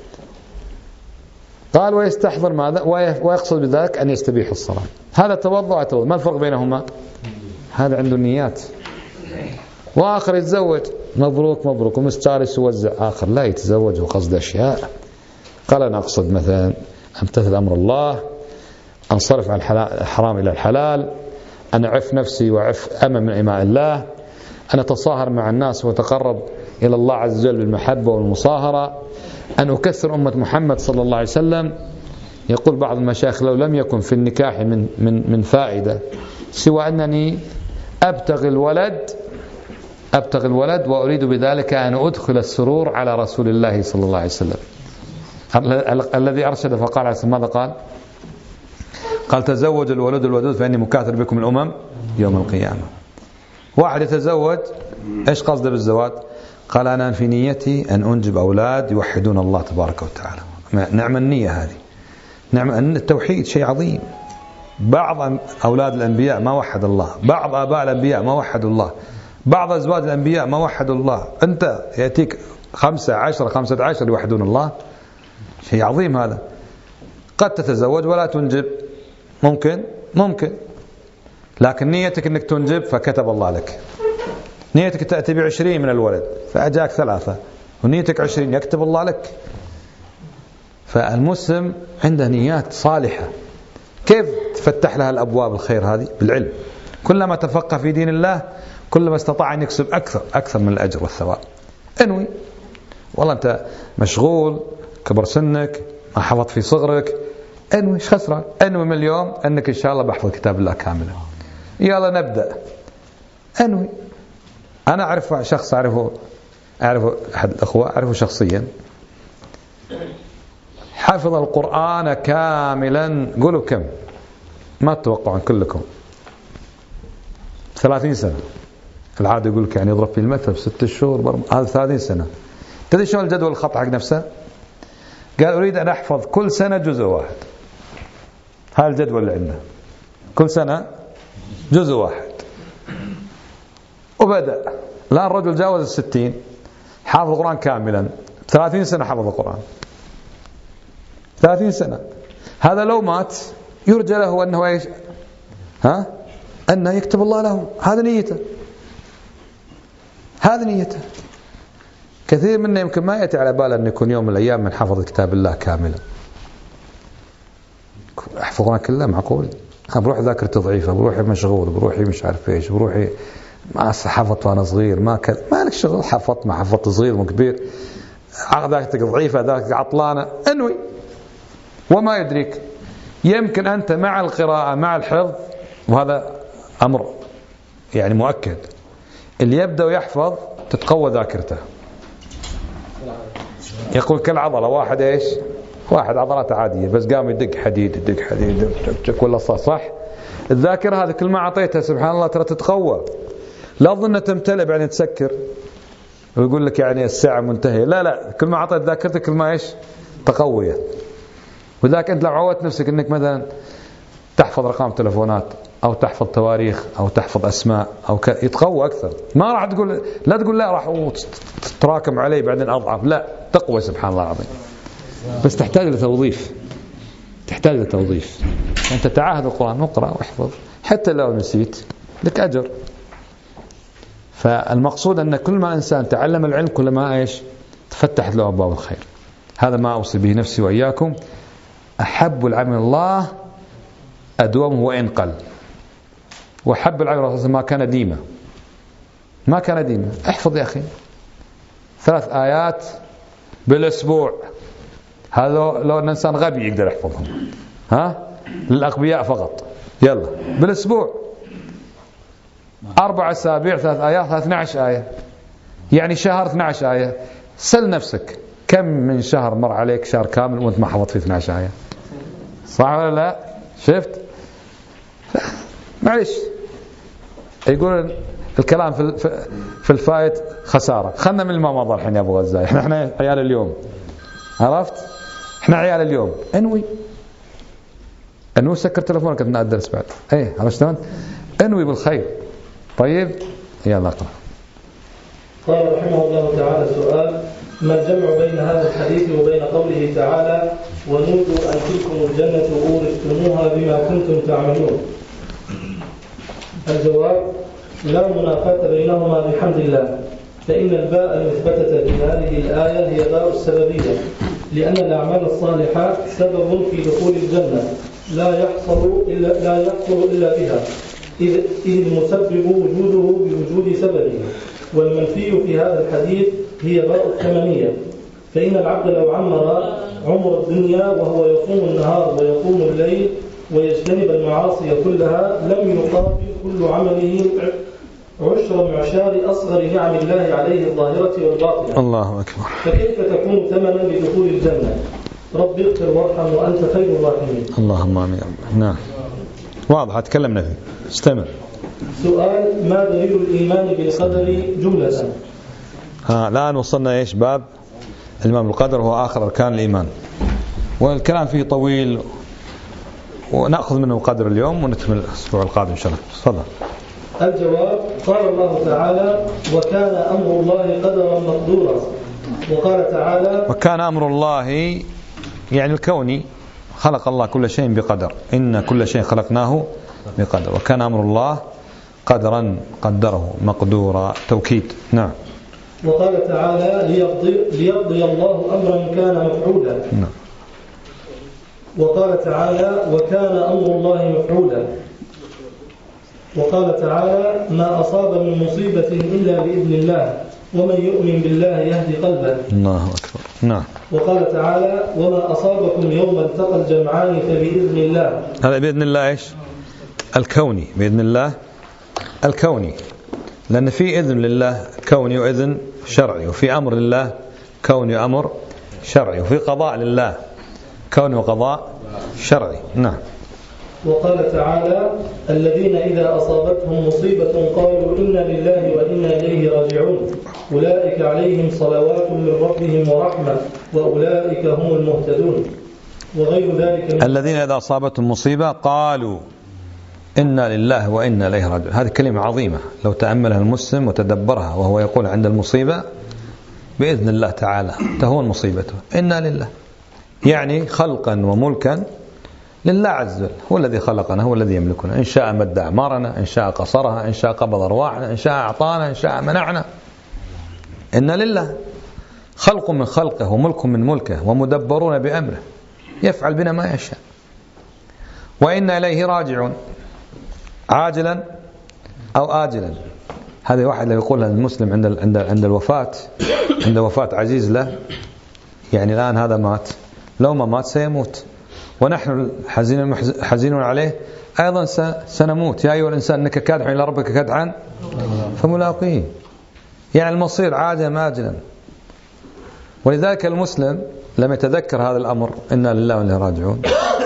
قال ويستحضر ماذا؟ ويقصد بذلك أن يستبيح الصلاة. هذا توضأ وتوضأ، ما الفرق بينهما؟ هذا عنده نيات. وآخر يتزوج، مبروك مبروك، ومستارس يوزع. آخر لا يتزوج وقصد أشياء. قال أنا أقصد مثلا أمتثل أمر الله، أنصرف عن الحرام إلى الحلال، أنا أعف نفسي وأعف أمة من إماء الله، أنا أتصاهر مع الناس وأتقرب إلى الله عز وجل بالمحبة والمصاهرة، أن أكثر أمة محمد صلى الله عليه وسلم. يقول بعض المشايخ لو لم يكن في النكاح من, من, من فائدة سوى أنني أبتغي الولد أبتغي الولد وأريد بذلك أن أدخل السرور على رسول الله صلى الله عليه وسلم الذي أرشد فقال عليه ماذا قال؟ قال تزوج الولد الودود فإني مكاثر بكم الأمم يوم القيامة. واحد يتزوج، إيش قصده بالزواج؟ قال أنا في نيتي أن أنجب أولاد يوحدون الله تبارك وتعالى. نعم النية هذه، نعم أن التوحيد شيء عظيم. بعض أولاد الأنبياء ما وحد الله، بعض آباء الأنبياء ما وحدوا الله، بعض أزواج الأنبياء ما وحدوا الله. أنت يأتيك خمسة عشر خمسة عشر يوحدون الله، شيء عظيم هذا. قد تتزوج ولا تنجب، ممكن ممكن لكن نيتك أنك تنجب فكتب الله لك. نيتك تأتي بعشرين من الولد فأجاك ثلاثة، ونيتك عشرين يكتب الله لك. فالمسلم عنده نيات صالحة. كيف تفتح لها الأبواب الخير هذه؟ بالعلم. كلما تفقه في دين الله كلما استطاع أن يكسب أكثر أكثر من الأجر والثواب. انوي، والله أنت مشغول، كبر سنك، ما حفظت في صغرك، انوي، ايش خسران؟ انوي من اليوم أنك إن شاء الله بحفظ كتاب الله كاملا. يلا نبدأ. انوي. أنا أعرف شخص أعرفه أعرفه أحد الأخوة أعرفه شخصيا، حفظ القرآن كاملا. قولوا كم؟ ما تتوقعون كلكم. ثلاثين سنة. العادة يقول لك يعني يضرب في المثل ست شهور، هذا ثلاثين سنة. تدري شو الجدول الخط حق نفسه؟ قال أريد أن أحفظ كل سنة جزء واحد. هذا الجدول اللي عندنا، كل سنة جزء واحد. وبدأ الآن الرجل جاوز الستين، حافظ القرآن كاملا. ثلاثين سنة حفظ القرآن، ثلاثين سنة. هذا لو مات يرجى له أنه إيش؟ ها؟ أنه يكتب الله له. هذا نيته، هذا نيته. كثير منا يمكن ما يأتي على باله أن يكون يوم من الأيام من حفظ كتاب الله كاملا. احفظنا كله معقول؟ بروح ذاكرتي ضعيفة، بروحي مشغول، بروحي مش عارف ايش، بروحي ما حفظت وانا صغير، ما كان ما لك شغل، حفظت ما حفظت، صغير وكبير، ذاكرتك ضعيفة، ذاكرتك عطلانة، انوي. وما يدريك، يمكن أنت مع القراءة مع الحفظ، وهذا أمر يعني مؤكد، اللي يبدأ يحفظ تتقوى ذاكرته. يقول كالعضلة، واحد ايش؟ واحد عضلات عادية بس قام يدق حديد يدق حديد يدق ولا صح صح. الذاكرة هذه كل ما أعطيتها سبحان الله ترى تتقوى. لا أظن تمتلئ بعدين تسكر ويقول لك يعني الساعة منتهية، لا لا، كل ما أعطيت ذاكرتك كل ما ايش؟ تقويت. وذاك أنت لو عودت نفسك أنك مثلا تحفظ رقم تلفونات أو تحفظ تواريخ أو تحفظ أسماء أو ك... يتقوى أكثر. ما راح تقول لا تقول لا راح تتراكم علي بعدين أضعف، لا، تقوى سبحان الله العظيم. بس تحتاج لتوظيف، تحتاج لتوظيف. أنت تعاهد القرآن، اقرأ واحفظ، حتى لو نسيت لك أجر. فالمقصود أن كل ما إنسان تعلم العلم كل ما إيش؟ تفتحت له أبواب الخير. هذا ما أوصي به نفسي وإياكم. أحب العمل الله أدومه وإن قل، وحب العمل ما كان ديما، ما كان ديما. احفظ يا أخي ثلاث آيات بالأسبوع، هذا لو أن إنسان غبي يقدر يحفظهم، ها، للأغبياء فقط. يلا بالأسبوع أربع أسابيع ثلاث آيات، اثنتي عشرة آية، يعني شهر اثنتي عشرة آية. سل نفسك كم من شهر مر عليك شهر كامل وانت ما حفظت فيه اثنتي عشرة آية؟ صح ولا لا؟ شفت؟ معلش، يقول الكلام في في الفايت خسارة. خلنا من ما مضى الحين يا ابو غزاي، احنا احنا عيال اليوم، عرفت؟ احنا عيال اليوم. انوي انوي، سكر تلفونك اثناء الدرس بعد، ايه عرفت شلون؟ انوي بالخير. طيب يلا اقرأ. قال رحمه الله تعالى: سؤال: ما الجمع بين هذا الحديث وبين قوله تعالى: ونودوا أن تلكم الجنة أورثتموها بما كنتم تعملون؟ الجواب: لا منافاة بينهما بحمد الله، فإن الباء المثبتة في هذه الآية هي باء السببية، لأن الأعمال الصالحة سبب في دخول الجنة لا يحصل إلا, لا يحصل إلا بها، إذ المسبب وجوده بوجود سببه. والمنفي في هذا الحديث هي باء الثمانية، فإن العبد لو عمر عمر الدنيا وهو يصوم النهار ويقوم الليل ويجتنب المعاصي كلها لم يقابل كل عمله عشر معشار أصغر نعم الله عليه الظاهرة والباطنة. الله أكبر. فكيف تكون ثمنا لدخول الجنة؟ رب اغفر وارحم وأنت خير الراحمين. اللهم آمين. نعم واضح، تكلمنا فيه. استمر. سؤال: ما دليل الإيمان بالقدر جملة؟ ها الآن وصلنا إيش؟ باب الإيمان بالقدر، هو آخر أركان الإيمان، والكلام فيه طويل ونأخذ منه قدر اليوم ونكمل الأسبوع القادم إن شاء الله. تفضل. الجواب: قال الله تعالى: وكان أمر الله قدرا مقدورا. وقال تعالى: وكان أمر الله يعني الكوني، خلق الله كل شيء بقدر، إن كل شيء خلقناه بقدر، وكان أمر الله قدرا قدره مقدورا، توكيد. نعم. وقال تعالى: ليقضي, ليقضي الله أمرا كان مفعولا. نعم. وقال تعالى: وكان أمر الله مفعولا. وقال تعالى: ما أصاب من مصيبة إلا بإذن الله، ومن يؤمن بالله يهدي قلبه. الله أكبر. نعم. وقال تعالى: وما أصابكم يوم التقى الجمعان فبإذن الله. هذا بإذن الله إيش؟ الكوني، بإذن الله الكوني، لأن في إذن لله كوني وإذن شرعي، وفي أمر لله كوني وأمر شرعي، وفي قضاء لله كوني وقضاء شرعي. نعم. وقال تعالى: الذين إذا أصابتهم مصيبة قالوا إنا لله وإنا إليه راجعون أولئك عليهم صلوات من ربهم ورحمة وأولئك هم المهتدون. وغير ذلك. الذين إذا أصابتهم مصيبة قالوا إنا لله وإنا إليه راجعون. هذه كلمة عظيمة لو تأملها المسلم وتدبرها، وهو يقول عند المصيبة بإذن الله تعالى تهون مصيبته، إنا لله، يعني خلقا وملكا لله عز وجل، هو الذي خلقنا، هو الذي يملكنا، إن شاء مد أعمارنا، إن شاء قصرها، إن شاء قبض أرواحنا، إن شاء أعطانا، إن شاء منعنا. إنا لله، خلق من خلقه وملك من ملكه ومدبرون بأمره، يفعل بنا ما يشاء. وإنا إليه راجعون عاجلا أو آجلا. هذا واحد لو يقولها المسلم عند عند عند الوفاة، عند وفاة عزيز له، يعني الآن هذا مات، لو ما مات سيموت، ونحن حزينون عليه أيضا سنموت. يا أيها الإنسان إنك كادح إلى ربك كدحا فملاقيه. يعني المصير عاجلا آجلا. ولذلك المسلم لما يتذكر هذا الأمر إنا لله وإنا إليه راجعون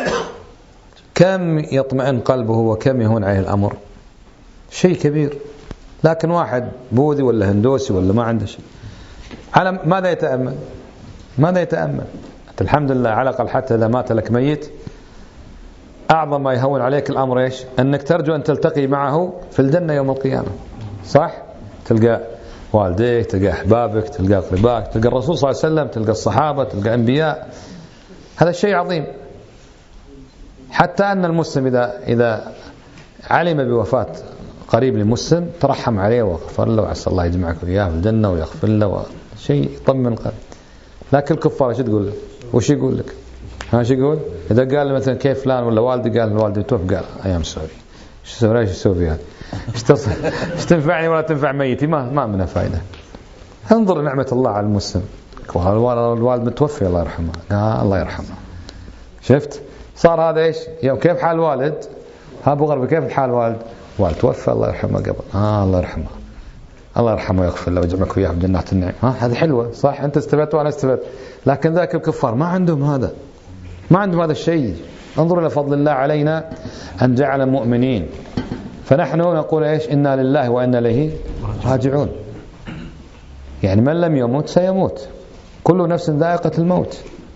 كم يطمئن قلبه وكم يهون عليه الأمر، شيء كبير. لكن واحد بوذي ولا هندوسي ولا ما عنده شيء، على ماذا يتأمل؟ ماذا يتأمل؟ الحمد لله على الأقل حتى إذا مات لك ميت أعظم ما يهون عليك الأمر إيش؟ أنك ترجو أن تلتقي معه في الجنة يوم القيامة، صح؟ تلقى والديك، تلقى أحبابك، تلقى أقربائك، تلقى الرسول صلى الله عليه وسلم، تلقى الصحابة، تلقى أنبياء. هذا شيء عظيم. حتى أن المسلم إذا إذا علم بوفاة قريب للمسلم ترحم عليه وغفر له وعسى الله يجمعك وإياه في الجنة ويغفر له، شيء يطمن القلب. لكن الكفار ايش تقول لك؟ وش يقول لك؟ ها شو يقول؟ إذا قال مثلا كيف فلان ولا والدي، قال الوالد توفى، قال أيام سوري. ايش تسوي؟ ايش تسوي فيها؟ ايش تصل؟ ايش تنفعني ولا تنفع ميتي؟ ما ما منها فائدة. انظر نعمة الله على المسلم. الوالد متوفي الله يرحمه، آه الله يرحمه. شفت؟ صار هذا ايش؟ يوم كيف حال الوالد؟ ها ابو غربي كيف حال الوالد؟ والد توفى الله يرحمه قبل، آه الله يرحمه. الله يرحمه ويغفر له ويجمعك وياه بجنات النعيم. ها هذه حلوة صح، أنت استفدت وأنا استفدت. لكن ذاك الكفار ما عندهم هذا، ما عندهم هذا الشيء. انظروا إلى فضل الله علينا أن جعل مؤمنين. فنحن نقول إيش؟ إنا لله وإنا إليه راجعون. يعني من لم يموت سيموت، كل نفس ذائقة الموت.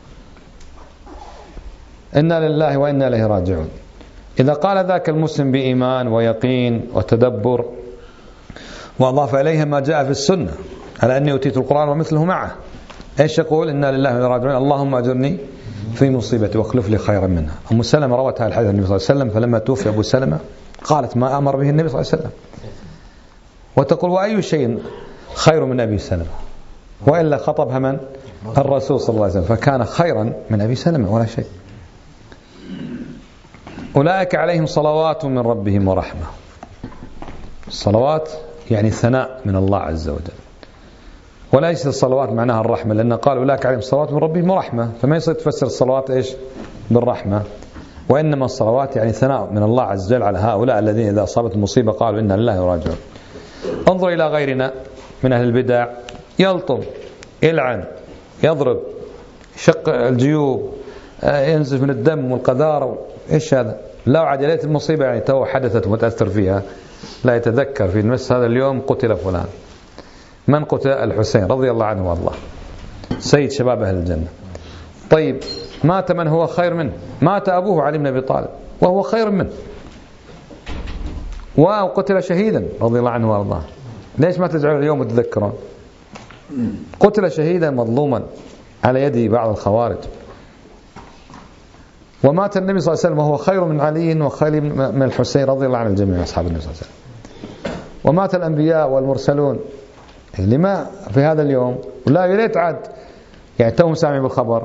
إنا لله وإنا إليه راجعون. إذا قال ذاك المسلم بإيمان ويقين وتدبر وأضاف إليها ما جاء في السنة على أني أوتيت القرآن ومثله معه، إيش يقول؟ إنا لله وإنا إليه راجعون، اللهم أجرني في مصيبتي واخلف لي خيرا منها. أم سلمة روت هذا الحديث النبي صلى الله عليه وسلم، فلما توفي أبو سلمة قالت ما أمر به النبي صلى الله عليه وسلم، وتقول وأي شيء خير من أبي سلمة؟ وإلا خطبها من؟ الرسول صلى الله عليه وسلم، فكان خيرا من أبي سلمة ولا شيء. أولئك عليهم صلوات من ربهم ورحمة. الصلوات يعني ثناء من الله عز وجل، وليس الصلوات معناها الرحمة، لأن قال أولئك عليهم صلوات من ربهم ورحمة، فما يصير تفسر الصلوات إيش بالرحمة. وإنما الصلوات يعني ثناء من الله عز وجل على هؤلاء الذين إذا أصابت المصيبة قالوا إنا لله راجعون. انظر إلى غيرنا من أهل البدع، يلطم، يلعن، يضرب، يشق الجيوب، ينزف من الدم والقذارة. إيش هذا؟ لا عجلت المصيبة يعني تو حدثت ومتأثر فيها، لا يتذكر في نفس هذا اليوم قتل فلان. من قتل؟ الحسين رضي الله عنه والله، سيد شباب أهل الجنة. طيب مات من هو خير منه؟ مات أبوه علي بن أبي طالب وهو خير منه، وقتل شهيدا رضي الله عنه وارضاه. ليش ما تجعلوا اليوم وتذكرون؟ قتل شهيدا مظلوما على يد بعض الخوارج. ومات النبي صلى الله عليه وسلم وهو خير من علي وخير من الحسين رضي الله عن الجميع أصحاب النبي صلى الله عليه وسلم. ومات الأنبياء والمرسلون. لما في هذا اليوم؟ ولا يليت عاد يعني توهم سامع بالخبر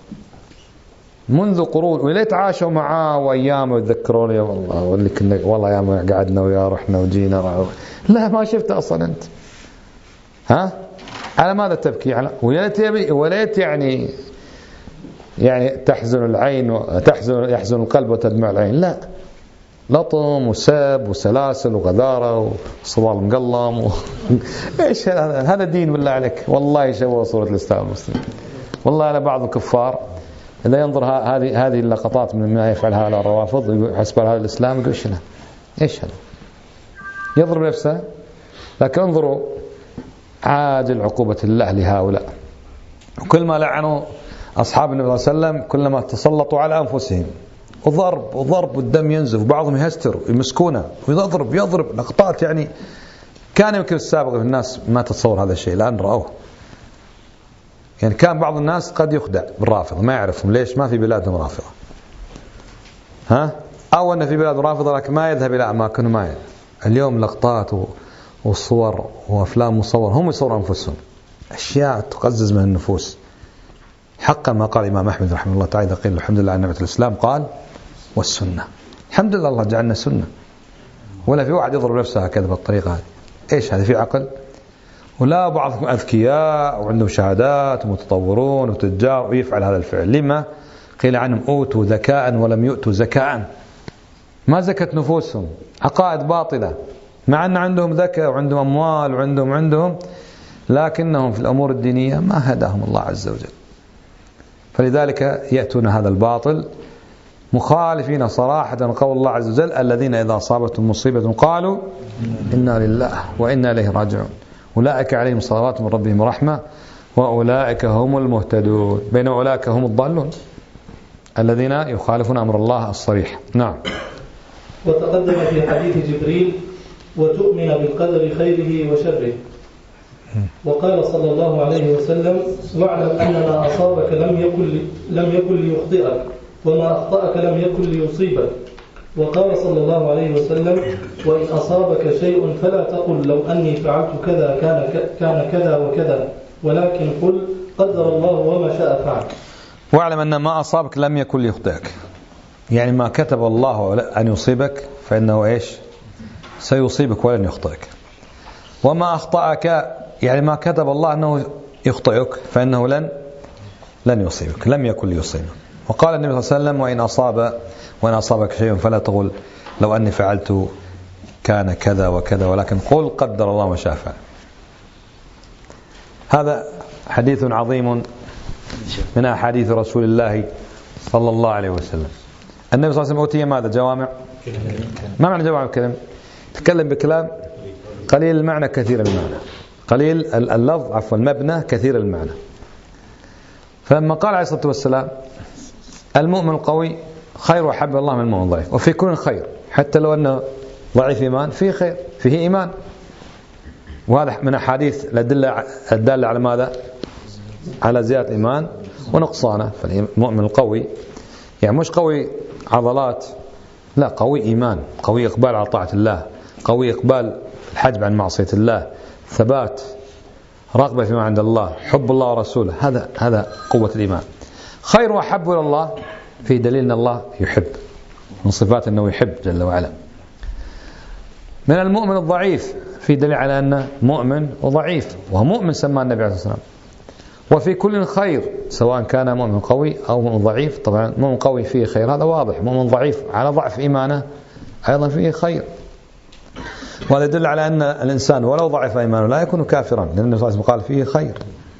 منذ قرون، وليت عاشوا معاه وأيام ويتذكرون يا والله واللي كنا والله أيام قعدنا ويا رحنا وجينا. لا ما شفت أصلا أنت. ها على ماذا تبكي؟ على وليت يبي وليت يعني يعني تحزن العين وتحزن يحزن القلب وتدمع العين. لا، لطم وسب وسلاسل وغدارة وصوال مقلم و... ايش هذا؟ هذا دين بالله عليك؟ والله يشوه صورة الإسلام المسلم. والله على بعض الكفار إذا ينظر هذه هذه اللقطات من ما يفعل هؤلاء الروافض يحسب هذا الإسلام يقول ايش هذا؟ ايش هذا؟ يضرب نفسه. لكن انظروا عاجل عقوبة الله لهؤلاء. وكل ما لعنوا أصحاب النبي صلى الله عليه وسلم كلما تسلطوا على أنفسهم وضرب وضرب والدم ينزف، بعضهم يهستر يمسكونه ويضرب يضرب لقطات. يعني كان يمكن السابق في الناس ما تتصور هذا الشيء، الآن رأوه. يعني كان بعض الناس قد يخدع بالرافضة ما يعرفهم ليش ما في بلادهم رافضة، ها أو أن في بلاد رافضة لكن ما يذهب إلى أماكنهم. ما يذهب. اليوم لقطات وصور وأفلام مصور هم يصورون أنفسهم، أشياء تقزز من النفوس. حقا ما قال الإمام أحمد رحمه الله تعالى قيل الحمد لله على نعمة الإسلام، قال والسنة. الحمد لله الله جعلنا سنة، ولا في واحد يضرب نفسه هكذا بالطريقة هذه. إيش هذا؟ في عقل؟ ولا بعضكم أذكياء وعندهم شهادات ومتطورون وتجار ويفعل هذا الفعل. لما؟ قيل عنهم أوتوا ذكاء ولم يؤتوا زكاء، ما زكت نفوسهم، عقائد باطلة، مع أن عندهم ذكاء وعندهم أموال وعندهم عندهم لكنهم في الأمور الدينية ما هداهم الله عز وجل. فلذلك يأتون هذا الباطل مخالفين صراحة قول الله عز وجل: الذين إذا أصابتهم مصيبة قالوا إنا لله وإنا إليه راجعون أولئك عليهم صلوات من ربهم ورحمة وأولئك هم المهتدون، بين أولئك هم الضالون الذين يخالفون أمر الله الصريح. نعم. وتقدم في حديث جبريل: وتؤمن بالقدر خيره وشره. وقال صلى الله عليه وسلم: واعلم أن ما أصابك لم يكن لم يكن ليخطئك، وما أخطأك لم يكن ليصيبك. وقال صلى الله عليه وسلم: وإن أصابك شيء فلا تقل لو أني فعلت كذا كان كان كذا وكذا، ولكن قل قدر الله وما شاء فعل. واعلم أن ما أصابك لم يكن ليخطئك، يعني ما كتب الله أن يصيبك فإنه إيش؟ سيصيبك ولن يخطئك. وما أخطأك يعني ما كتب الله أنه يخطئك فإنه لن لن يصيبك، لم يكن ليصيبك. وقال النبي صلى الله عليه وسلم: وإن أصاب وإن أصابك شيء فلا تقل لو أني فعلت كان كذا وكذا، ولكن قل قدر الله ما شاء فعل. هذا حديث عظيم من أحاديث رسول الله صلى الله عليه وسلم. النبي صلى الله عليه وسلم أوتي ماذا؟ جوامع. ما معنى جوامع الكلام؟ تكلم بكلام قليل المعنى كثير المعنى، قليل اللفظ عفوا المبنى كثير المعنى. فلما قال عليه الصلاة والسلام: المؤمن القوي خير وحب الله من المؤمن الضعيف، وفي كل خير، حتى لو أنه ضعيف إيمان فيه خير، فيه إيمان. وهذا من أحاديث الأدلة الدالة على ماذا؟ على زيادة إيمان ونقصانه. فالمؤمن القوي يعني مش قوي عضلات، لا، قوي إيمان، قوي إقبال على طاعة الله، قوي إقبال الحجب عن معصية الله، ثبات، رغبة فيما عند الله، حب الله ورسوله. هذا هذا قوة الإيمان. خير وحب إلى الله في دليل أن الله يحب، من صفات أنه يحب جل وعلا. من المؤمن الضعيف في دليل على أنه مؤمن وضعيف، وهو مؤمن سماه النبي عليه الصلاة والسلام. وفي كل خير، سواء كان مؤمن قوي أو مؤمن ضعيف. طبعا مؤمن قوي فيه خير، هذا واضح. مؤمن ضعيف على ضعف إيمانه أيضا فيه خير. وهذا يدل على أن الإنسان ولو ضعف إيمانه لا يكون كافرا، لأن النبي صلى الله عليه وسلم قال فيه خير.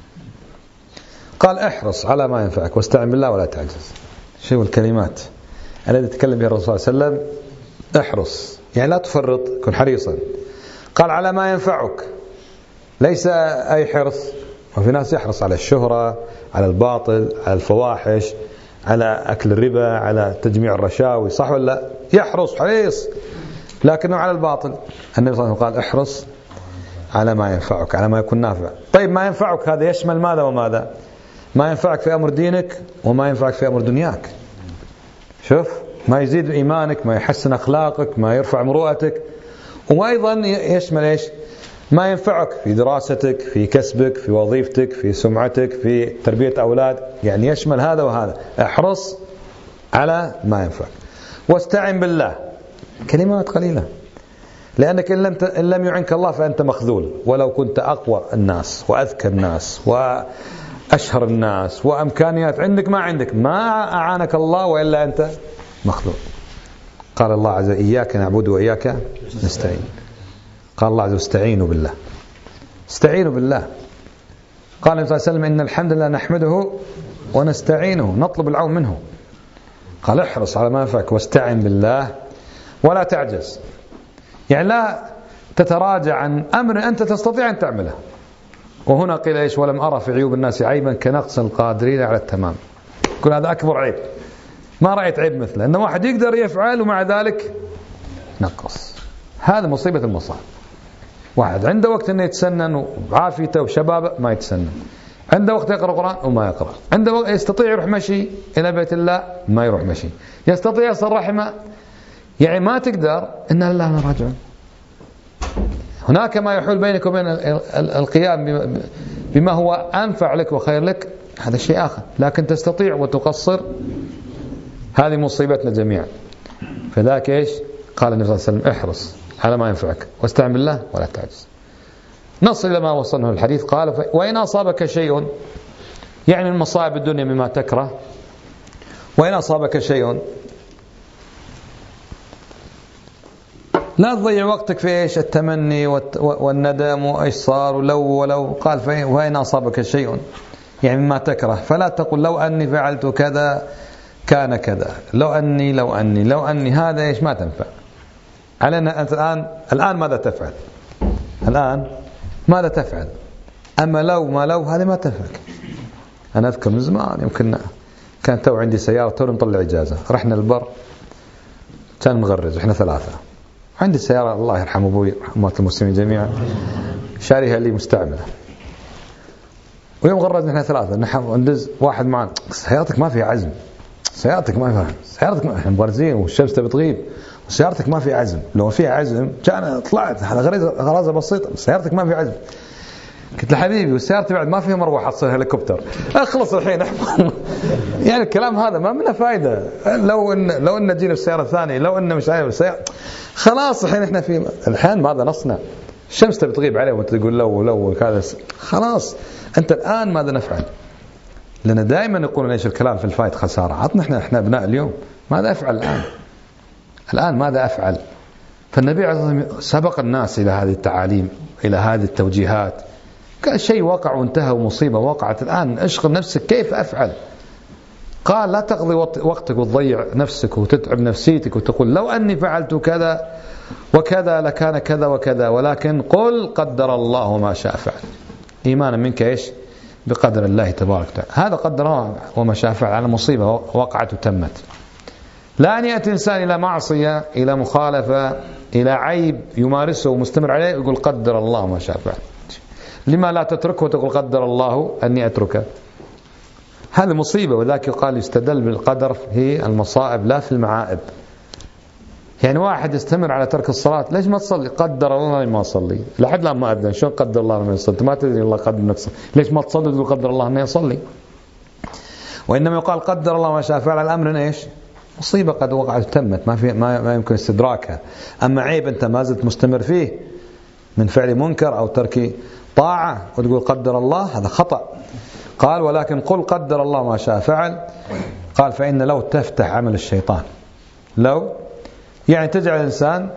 قال: احرص على ما ينفعك واستعن بالله ولا تعجز. شو الكلمات التي تكلم بها الرسول صلى الله عليه وسلم؟ احرص يعني لا تفرط، كن حريصا. قال: على ما ينفعك، ليس أي حرص. وفي ناس يحرص على الشهرة، على الباطل، على الفواحش، على أكل الربا، على تجميع الرشاوي، صح ولا لا؟ يحرص حريص لكنه على الباطل. النبي صلى الله عليه وسلم قال: احرص على ما ينفعك، على ما يكون نافع. طيب ما ينفعك هذا يشمل ماذا وماذا؟ ما ينفعك في أمر دينك وما ينفعك في أمر دنياك. شوف، ما يزيد إيمانك، ما يحسن أخلاقك، ما يرفع مروءتك. وأيضا يشمل إيش؟ ما ينفعك في دراستك، في كسبك، في وظيفتك، في سمعتك، في تربية أولاد. يعني يشمل هذا وهذا. احرص على ما ينفعك واستعن بالله. كلمات قليلة، لأنك إن لم إن لم يعنك الله فأنت مخذول. ولو كنت أقوى الناس وأذكى الناس وأشهر الناس وأمكانيات عندك، ما عندك، ما أعانك الله وإلا أنت مخذول. قال الله عز وجل: إياك نعبد وإياك نستعين. قال الله عز وجل: استعينوا بالله، استعينوا بالله. قال النبي صلى الله عليه وسلم: إن الحمد لله نحمده ونستعينه، نطلب العون منه. قال: احرص على ما ينفعك واستعن بالله ولا تعجز. يعني لا تتراجع عن أمر أنت تستطيع أن تعمله. وهنا قيل إيش؟ ولم أرى في عيوب الناس عيبا كنقص القادرين على التمام. كل هذا أكبر عيب، ما رأيت عيب مثله، أن واحد يقدر يفعل ومع ذلك نقص. هذا مصيبة المصائب. واحد عنده وقت أنه يتسنن وعافيته وشبابه ما يتسنن، عنده وقت يقرأ القرآن وما يقرأ، عنده وقت يستطيع يروح مشي إلى بيت الله ما يروح مشي، يستطيع يصل رحمه. يعني ما تقدر، إن الله راجعون. هناك ما يحول بينك وبين القيام بما هو أنفع لك وخير لك، هذا شيء آخر. لكن تستطيع وتقصر، هذه مصيبتنا جميعا. فذاك إيش قال النبي صلى الله عليه وسلم احرص على ما ينفعك واستعن بالله ولا تعجز. نصل إلى ما وصلنا الحديث قال وإن أصابك شيء يعني من مصائب الدنيا مما تكره، وإن أصابك شيء لا تضيع وقتك في إيش التمني والندم وإيش صار ولو ولو قال وإن أصابك شيء يعني مما تكره فلا تقل لو أني فعلت كذا كان كذا، لو أني لو أني لو أني هذا إيش ما تنفع علينا. أنت الآن الآن ماذا تفعل؟ الآن ماذا تفعل؟ أما لو ما لو هذه ما تنفعك. أنا أذكر من زمان يمكن كانت تو عندي سيارة تو نطلع إجازة، رحنا البر كان مغرز إحنا ثلاثة، عندي سيارة الله يرحم أبوي رحمة المسلمين جميعا شاريها لي مستعملة، ويوم غرزنا إحنا ثلاثة نحن ندز واحد معنا سيارتك ما فيها عزم، سيارتك ما فيها سيارتك ما إحنا مغرزين والشمس تبي تغيب وسيارتك ما فيها عزم، لو فيها عزم كان طلعت هذا غريزة غرازة بسيطة، سيارتك ما فيها عزم. قلت له حبيبي والسيارتي بعد ما فيها مروحة تصير هليكوبتر، اخلص الحين يعني الكلام هذا ما منه فايدة. لو ان لو ان جينا بسيارة ثانية لو ان مش عارف سيارة خلاص الحين احنا في الحين ماذا نصنع؟ الشمس تبي تغيب عليه وانت تقول لو لو هذا خلاص. انت الان ماذا نفعل؟ لأن دائما يقولون ايش الكلام في الفايت خسارة. عطنا احنا احنا ابناء اليوم ماذا افعل الان؟ الان ماذا افعل؟ فالنبي عليه الصلاة والسلام سبق الناس الى هذه التعاليم الى هذه التوجيهات. كان شيء وقع وانتهى ومصيبة وقعت الآن اشغل نفسك كيف أفعل. قال لا تقضي وقتك وتضيع نفسك وتتعب نفسيتك وتقول لو أني فعلت كذا وكذا لكان كذا وكذا، ولكن قل قدر الله ما شاء فعل. إيمانا منك إيش بقدر الله تبارك وتعالى. هذا قدر الله وما شاء فعل على مصيبة وقعت وتمت. لا أن يأتي إنسان إلى معصية إلى مخالفة إلى عيب يمارسه ومستمر عليه يقول قدر الله ما شاء فعل. لما لا تتركه وتقول قدر الله أني أتركه؟ هذه مصيبة. وذاك قال يستدل بالقدر في المصائب لا في المعائب. يعني واحد يستمر على ترك الصلاة ليش ما تصلي؟ قدر الله ما أصلي لحد الآن ما أذن. شلون قدر الله ما يصلي؟ ما تدري الله قدر انك تصلي ليش ما تصلي تقول قدر الله أنه يصلي؟ وإنما يقال قدر الله ما شاء فعل. الأمر إيش؟ مصيبة قد وقعت تمت ما في ما, ما يمكن استدراكها. أما عيب أنت ما زلت مستمر فيه من فعل منكر أو ترك طاعة وتقول قدر الله هذا خطأ. قال ولكن قل قدر الله ما شاء فعل. قال فإن لو تفتح عمل الشيطان. لو يعني تجعل الإنسان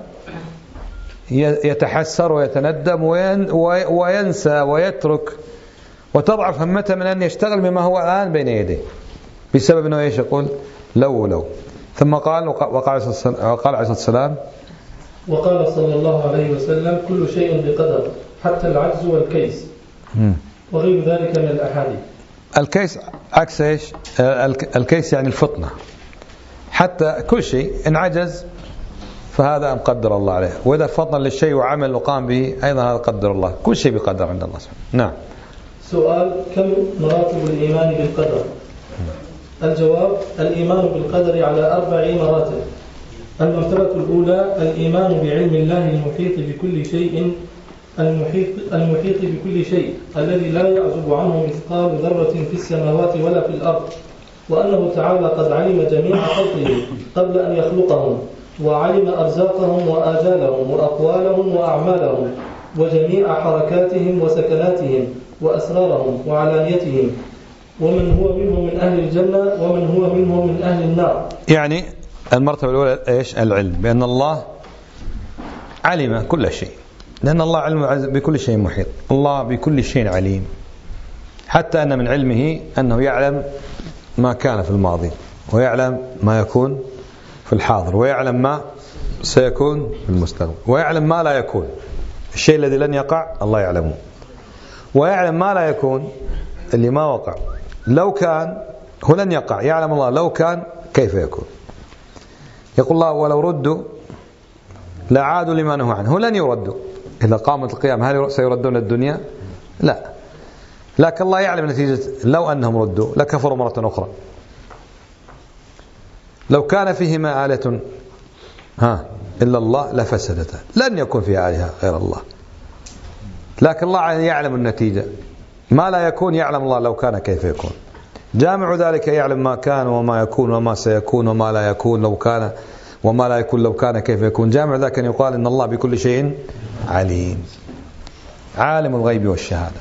يتحسر ويتندم وينسى ويترك وتضعف همته من أن يشتغل بما هو الآن بين يديه بسبب أنه إيش يقول لو لو. ثم قال وقال عليه الصلاة والسلام وقال صلى الله عليه وسلم كل شيء بقدر حتى العجز والكيس وغير ذلك من الأحاديث. الكيس عكس إيش؟ الكيس يعني الفطنة. حتى كل شيء إن عجز فهذا مقدر الله عليه، وإذا فطن للشيء وعمل وقام به أيضا هذا قدر الله. كل شيء بقدر عند الله سبحانه. نعم. سؤال كم مراتب الإيمان بالقدر؟ الجواب الإيمان بالقدر على أربع مراتب. المرتبة الأولى الإيمان بعلم الله المحيط بكل شيء المحيط, المحيط بكل شيء الذي لا يعزب عنه مثقال ذرة في السماوات ولا في الأرض، وأنه تعالى قد علم جميع خلقه قبل أن يخلقهم، وعلم أرزاقهم وآجالهم وأقوالهم وأعمالهم وجميع حركاتهم وسكناتهم وأسرارهم وعلانيتهم، ومن هو منهم من أهل الجنة ومن هو منهم من أهل النار. يعني المرتبة الأولى إيش؟ العلم بأن الله علم كل شيء، لأن الله علم بكل شيء محيط. الله بكل شيء عليم، حتى أن من علمه أنه يعلم ما كان في الماضي ويعلم ما يكون في الحاضر ويعلم ما سيكون في المستقبل ويعلم ما لا يكون. الشيء الذي لن يقع الله يعلمه، ويعلم ما لا يكون اللي ما وقع. لو كان هو لن يقع يعلم الله لو كان كيف يكون. يقول الله ولو ردوا لعادوا لما نهوا عنه. هو لن يردوا إذا قامت القيامة. هل سيردون الدنيا؟ لا. لكن الله يعلم نتيجة لو أنهم ردوا لكفروا مرة أخرى. لو كان فيهما آلة ها إلا الله لفسدتا. لن يكون فيها آلهة غير الله، لكن الله يعلم النتيجة. ما لا يكون يعلم الله لو كان كيف يكون. جامع ذلك يعلم ما كان وما يكون وما سيكون وما لا يكون لو كان وما لا يكون لو كان كيف يكون. جامع ذاك أن يقال إن الله بكل شيء عليم، عالم الغيب والشهادة.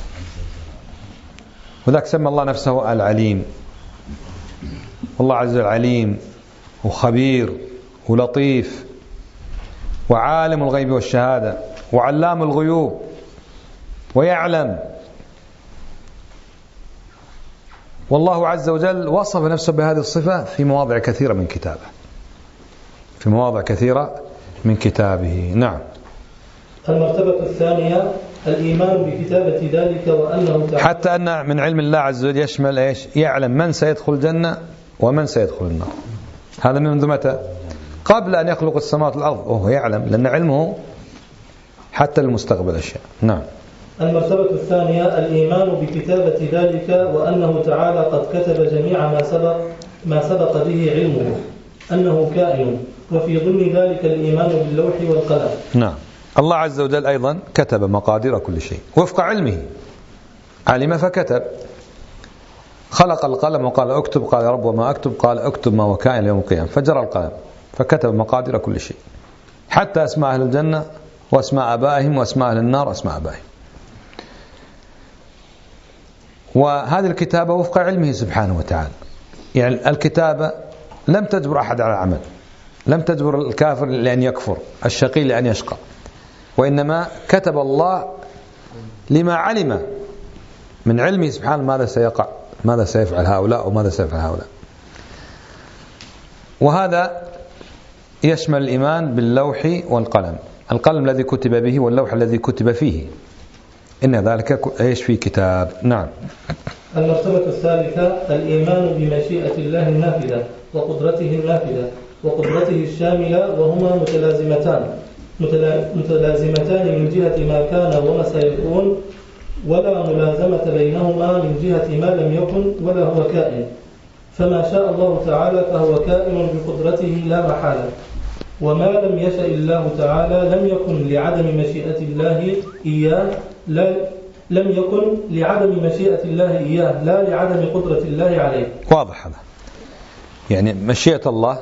وذاك سمى الله نفسه العليم. والله عز وجل عليم وخبير ولطيف وعالم الغيب والشهادة وعلام الغيوب ويعلم. والله عز وجل وصف نفسه بهذه الصفة في مواضع كثيرة من كتابه، في مواضع كثيرة من كتابه. نعم. المرتبة الثانية الإيمان بكتابة ذلك وأنه تعالى، حتى أن من علم الله عز وجل يشمل إيش؟ يعلم من سيدخل الجنة ومن سيدخل النار. هذا منذ متى؟ قبل أن يخلق السماوات والأرض وهو يعلم، لأن علمه حتى المستقبل أشياء. نعم. المرتبة الثانية الإيمان بكتابة ذلك وأنه تعالى قد كتب جميع ما سبق ما سبق به علمه أنه كائن، وفي ضمن ذلك الإيمان باللوح والقلم. نعم. الله عز وجل أيضا كتب مقادير كل شيء وفق علمه، علم فكتب. خلق القلم وقال اكتب، قال يا رب وما أكتب، قال اكتب ما هو كائن يوم القيامة، فجرى القلم فكتب مقادير كل شيء، حتى أسماء أهل الجنة وأسماء آبائهم وأسماء أهل النار وأسماء آبائهم. وهذه الكتابة وفق علمه سبحانه وتعالى. يعني الكتابة لم تجبر أحد على العمل، لم تجبر الكافر لأن يكفر، الشقي لأن يشقى، وإنما كتب الله لما علم من علمه سبحانه ماذا سيقع، ماذا سيفعل هؤلاء وماذا سيفعل هؤلاء. وهذا يشمل الإيمان باللوح والقلم، القلم الذي كتب به واللوح الذي كتب فيه، إن ذلك إيش في كتاب. نعم. المرتبة الثالثة الإيمان بمشيئة الله النافذة وقدرته النافذة وقدرته الشاملة، وهما متلازمتان متلازمتان من جهة ما كان وما سيكون، ولا ملازمة بينهما من جهة ما لم يكن ولا هو كائن. فما شاء الله تعالى فهو كائن بقدرته لا محالة، وما لم يشأ الله تعالى لم يكن لعدم مشيئة الله إياه لا لم يكن لعدم مشيئة الله إياه لا لعدم قدرة الله عليه. واضح هذا. يعني مشيئة الله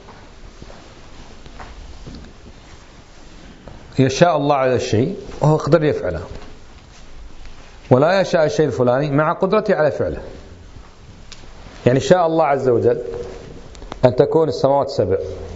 يشاء الله على الشيء وهو قدر يفعله، ولا يشاء الشيء الفلاني مع قدرته على فعله. يعني شاء الله عز وجل أن تكون السماوات سبع،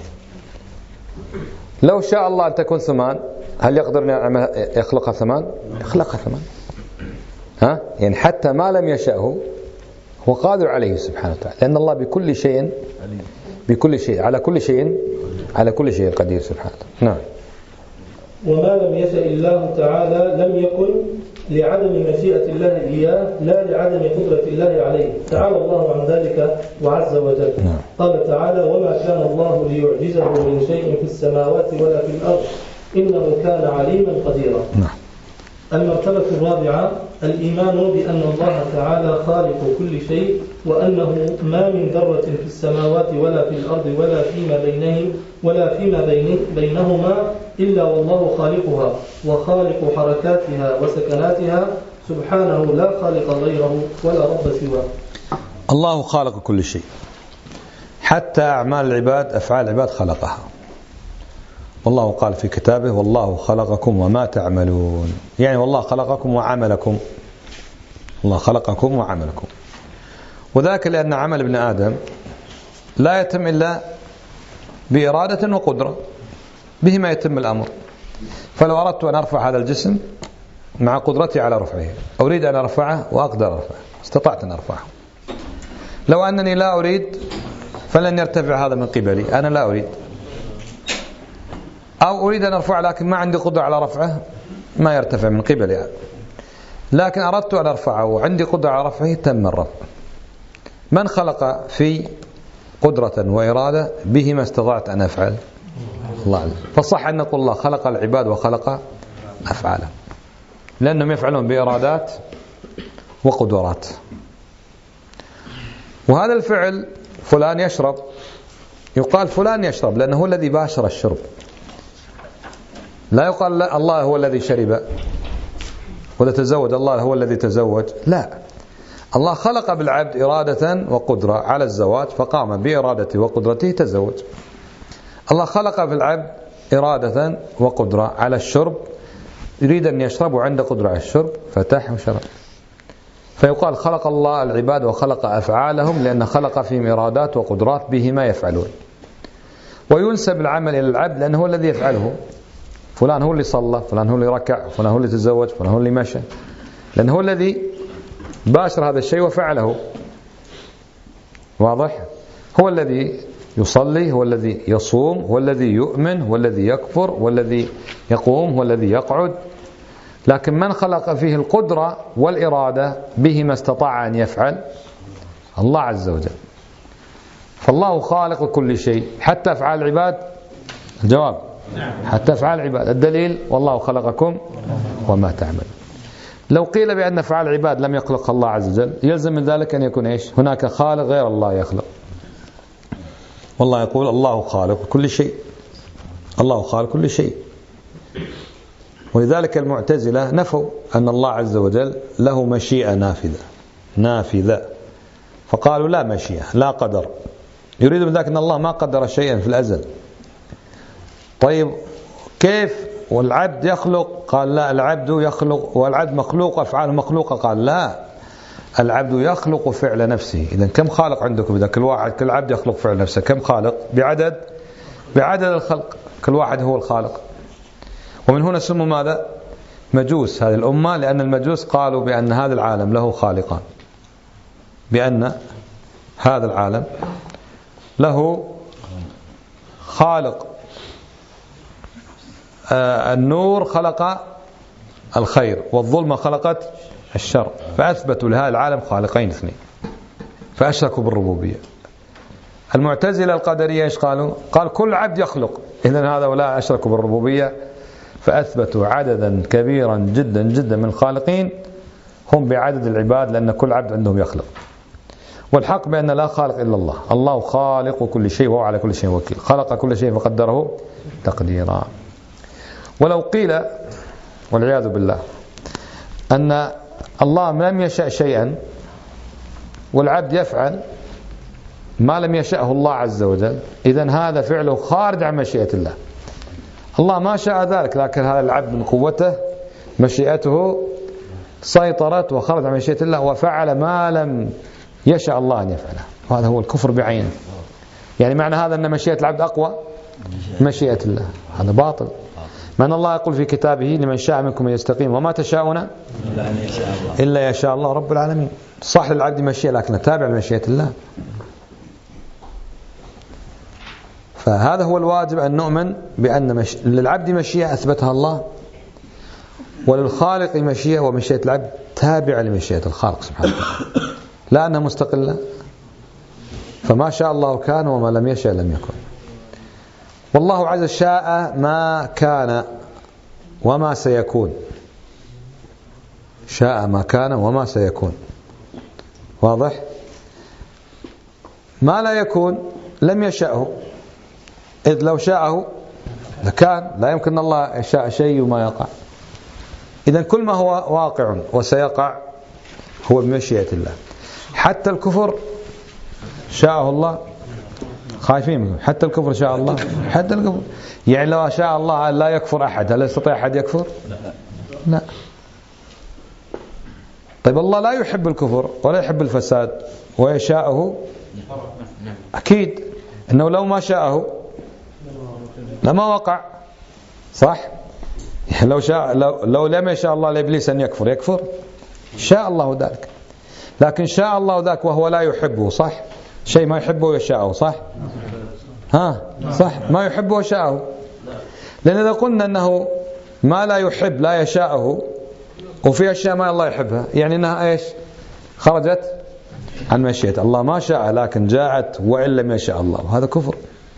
لو شاء الله أن تكون ثمان، هل يقدر يخلقها ثمان؟ يخلقها ثمان. ها؟ يعني حتى ما لم يشأه هو قادر عليه سبحانه وتعالى، لأن الله بكل شيء بكل شيء على كل شيء على كل شيء قدير سبحانه. نعم. وما لم يشأ الله تعالى لم يكن لعدم مشيئة الله إياه لا لعدم قدرة الله عليه، تعالى الله عن ذلك وعز وجل. نعم. قال تعالى وما كان الله ليعجزه من شيء في السماوات ولا في الأرض إنه كان عليما قديرا. نعم. المرتبة الرابعة الإيمان بأن الله تعالى خالق كل شيء، وأنه ما من ذرة في السماوات ولا في الأرض ولا فيما بينهم ولا فيما بين بينهما إلا والله خالقها وخالق حركاتها وسكناتها سبحانه لا خالق غيره ولا رب سواه. الله خالق كل شيء، حتى أعمال العباد أفعال العباد خلقها. والله قال في كتابه والله خلقكم وما تعملون، يعني والله خلقكم وعملكم، الله خلقكم وعملكم. وذاك لأن عمل ابن آدم لا يتم إلا بإرادة وقدرة، بهما يتم الأمر. فلو أردت أن أرفع هذا الجسم مع قدرتي على رفعه، أريد أن أرفعه وأقدر أرفعه، استطعت أن أرفعه. لو أنني لا أريد فلن يرتفع هذا من قبلي، أنا لا أريد، أو أريد أن أرفعه لكن ما عندي قدرة على رفعه ما يرتفع من قبلي. لكن أردت أن أرفعه وعندي قدرة على رفعه تم الرفع. من خلق في قدرة وإرادة بهما استطعت أن أفعل؟ الله عز وجل. فصح أن نقول الله خلق العباد وخلق أفعاله، لأنهم يفعلون بإرادات وقدرات. وهذا الفعل فلان يشرب، يقال فلان يشرب لأنه هو الذي باشر الشرب، لا يقال لا الله هو الذي شرب ولا تزوج الله هو الذي تزوج، لا، الله خلق بالعبد إرادة وقدرة على الزواج فقام بإرادته وقدرته تزوج. الله خلق في العبد إرادة وقدرة على الشرب، يريد أن يشرب وعنده قدرة على الشرب فتح وشرب. فيقال خلق الله العباد وخلق أفعالهم لأن خلق فيهم إرادات وقدرات بهما يفعلون. وينسب العمل إلى العبد لأنه هو الذي يفعله. فلان هو اللي صلى، فلان هو اللي ركع، فلان هو اللي تزوج، فلان هو اللي مشى، لأنه هو الذي باشر هذا الشيء وفعله. واضح؟ هو الذي يصلي، هو الذي يصوم، هو الذي يؤمن، هو الذي يكفر، هو الذي يقوم، هو الذي يقعد. لكن من خلق فيه القدرة والإرادة بهما استطاع أن يفعل؟ الله عز وجل. فالله خالق كل شيء حتى أفعال العباد. الجواب حتى أفعال العباد. الدليل والله خلقكم وما تعمل. لو قيل بأن أفعال العباد لم يخلق الله عز وجل يلزم من ذلك أن يكون إيش؟ هناك خالق غير الله يخلق. والله يقول الله خالق كل شيء، الله خالق كل شيء. ولذلك المعتزلة نفوا أن الله عز وجل له مشيئة نافذة نافذة فقالوا لا مشيئة لا قدر، يريد من ذلك أن الله ما قدر شيئا في الأزل. طيب كيف والعبد يخلق؟ قال لا، العبد يخلق والعبد مخلوق، أفعاله مخلوقة. قال لا، العبد يخلق فعل نفسه. إذن كم خالق عندكم؟ إذا كل واحد كل عبد يخلق فعل نفسه، كم خالق؟ بعدد بعدد الخلق، كل واحد هو الخالق. ومن هنا سموا ماذا؟ مجوس هذه الأمة، لأن المجوس قالوا بأن هذا العالم له خالقان، بأن هذا العالم له خالق. آه النور خلق الخير والظلمة خلقت الشر، فأثبتوا لهذا العالم خالقين اثنين فأشركوا بالربوبية. المعتزلة القدرية ايش قالوا؟ قال كل عبد يخلق، إذن هؤلاء أشركوا بالربوبية فأثبتوا عددا كبيرا جدا جدا من الخالقين هم بعدد العباد، لأن كل عبد عندهم يخلق. والحق بأن لا خالق إلا الله، الله خالق كل شيء وهو على كل شيء وكيل، خلق كل شيء فقدره تقديرا. ولو قيل والعياذ بالله أن الله لم يشأ شيئا والعبد يفعل ما لم يشأه الله عز وجل، إذن هذا فعله خارج عن مشيئة الله. الله ما شاء ذلك، لكن هذا العبد من قوته مشيئته سيطرت وخرج عن مشيئة الله وفعل ما لم يشاء الله أن يفعله، وهذا هو الكفر بعينه. يعني معنى هذا أن مشيئة العبد أقوى مشيئة الله، هذا باطل. من الله يقول في كتابه لمن شاء منكم أن يستقيم وما تشاءون إلا يشاء الله رب العالمين. صح للعبد مشيئة لكن تابع لمشيئة الله. فهذا هو الواجب أن نؤمن بأن مش... للعبد مشيئة أثبتها الله، وللخالق مشيئة ومشيئة العبد تابعة لمشيئة الخالق سبحانه وتعالى، لا أنها مستقلة. فما شاء الله كان وما لم يشاء لم يكن. والله عز وجل شاء ما كان وما سيكون، شاء ما كان وما سيكون. واضح؟ ما لا يكون لم يشاءه، إذ لو شاءه لكان، لا يمكن الله يشاء شيء وما يقع. إذن كل ما هو واقع وسيقع هو بمشيئة الله. حتى الكفر شاءه الله، خايفين منه. حتى الكفر شاء الله، حتى الكفر. يعني لو شاء الله لا يكفر أحد، هل يستطيع أحد يكفر؟ لا. طيب الله لا يحب الكفر ولا يحب الفساد ويشاءه، أكيد أنه لو ما شاءه لما وقع، صح؟ يعني لو شاء لو, لو لم يشاء الله لإبليس أن يكفر يكفر، شاء الله ذلك. لكن شاء الله ذاك وهو لا يحبه، صح؟ شيء ما يحبه ويشاءه، صح؟ ها صح، ما يحبه ويشاءه. لأن إذا قلنا أنه ما لا يحب لا يشاءه وفي أشياء ما الله يحبها، يعني أنها إيش؟ خرجت عن مشيئة الله، ما شاء لكن جاءت وإن لم يشاء الله، وهذا كفر.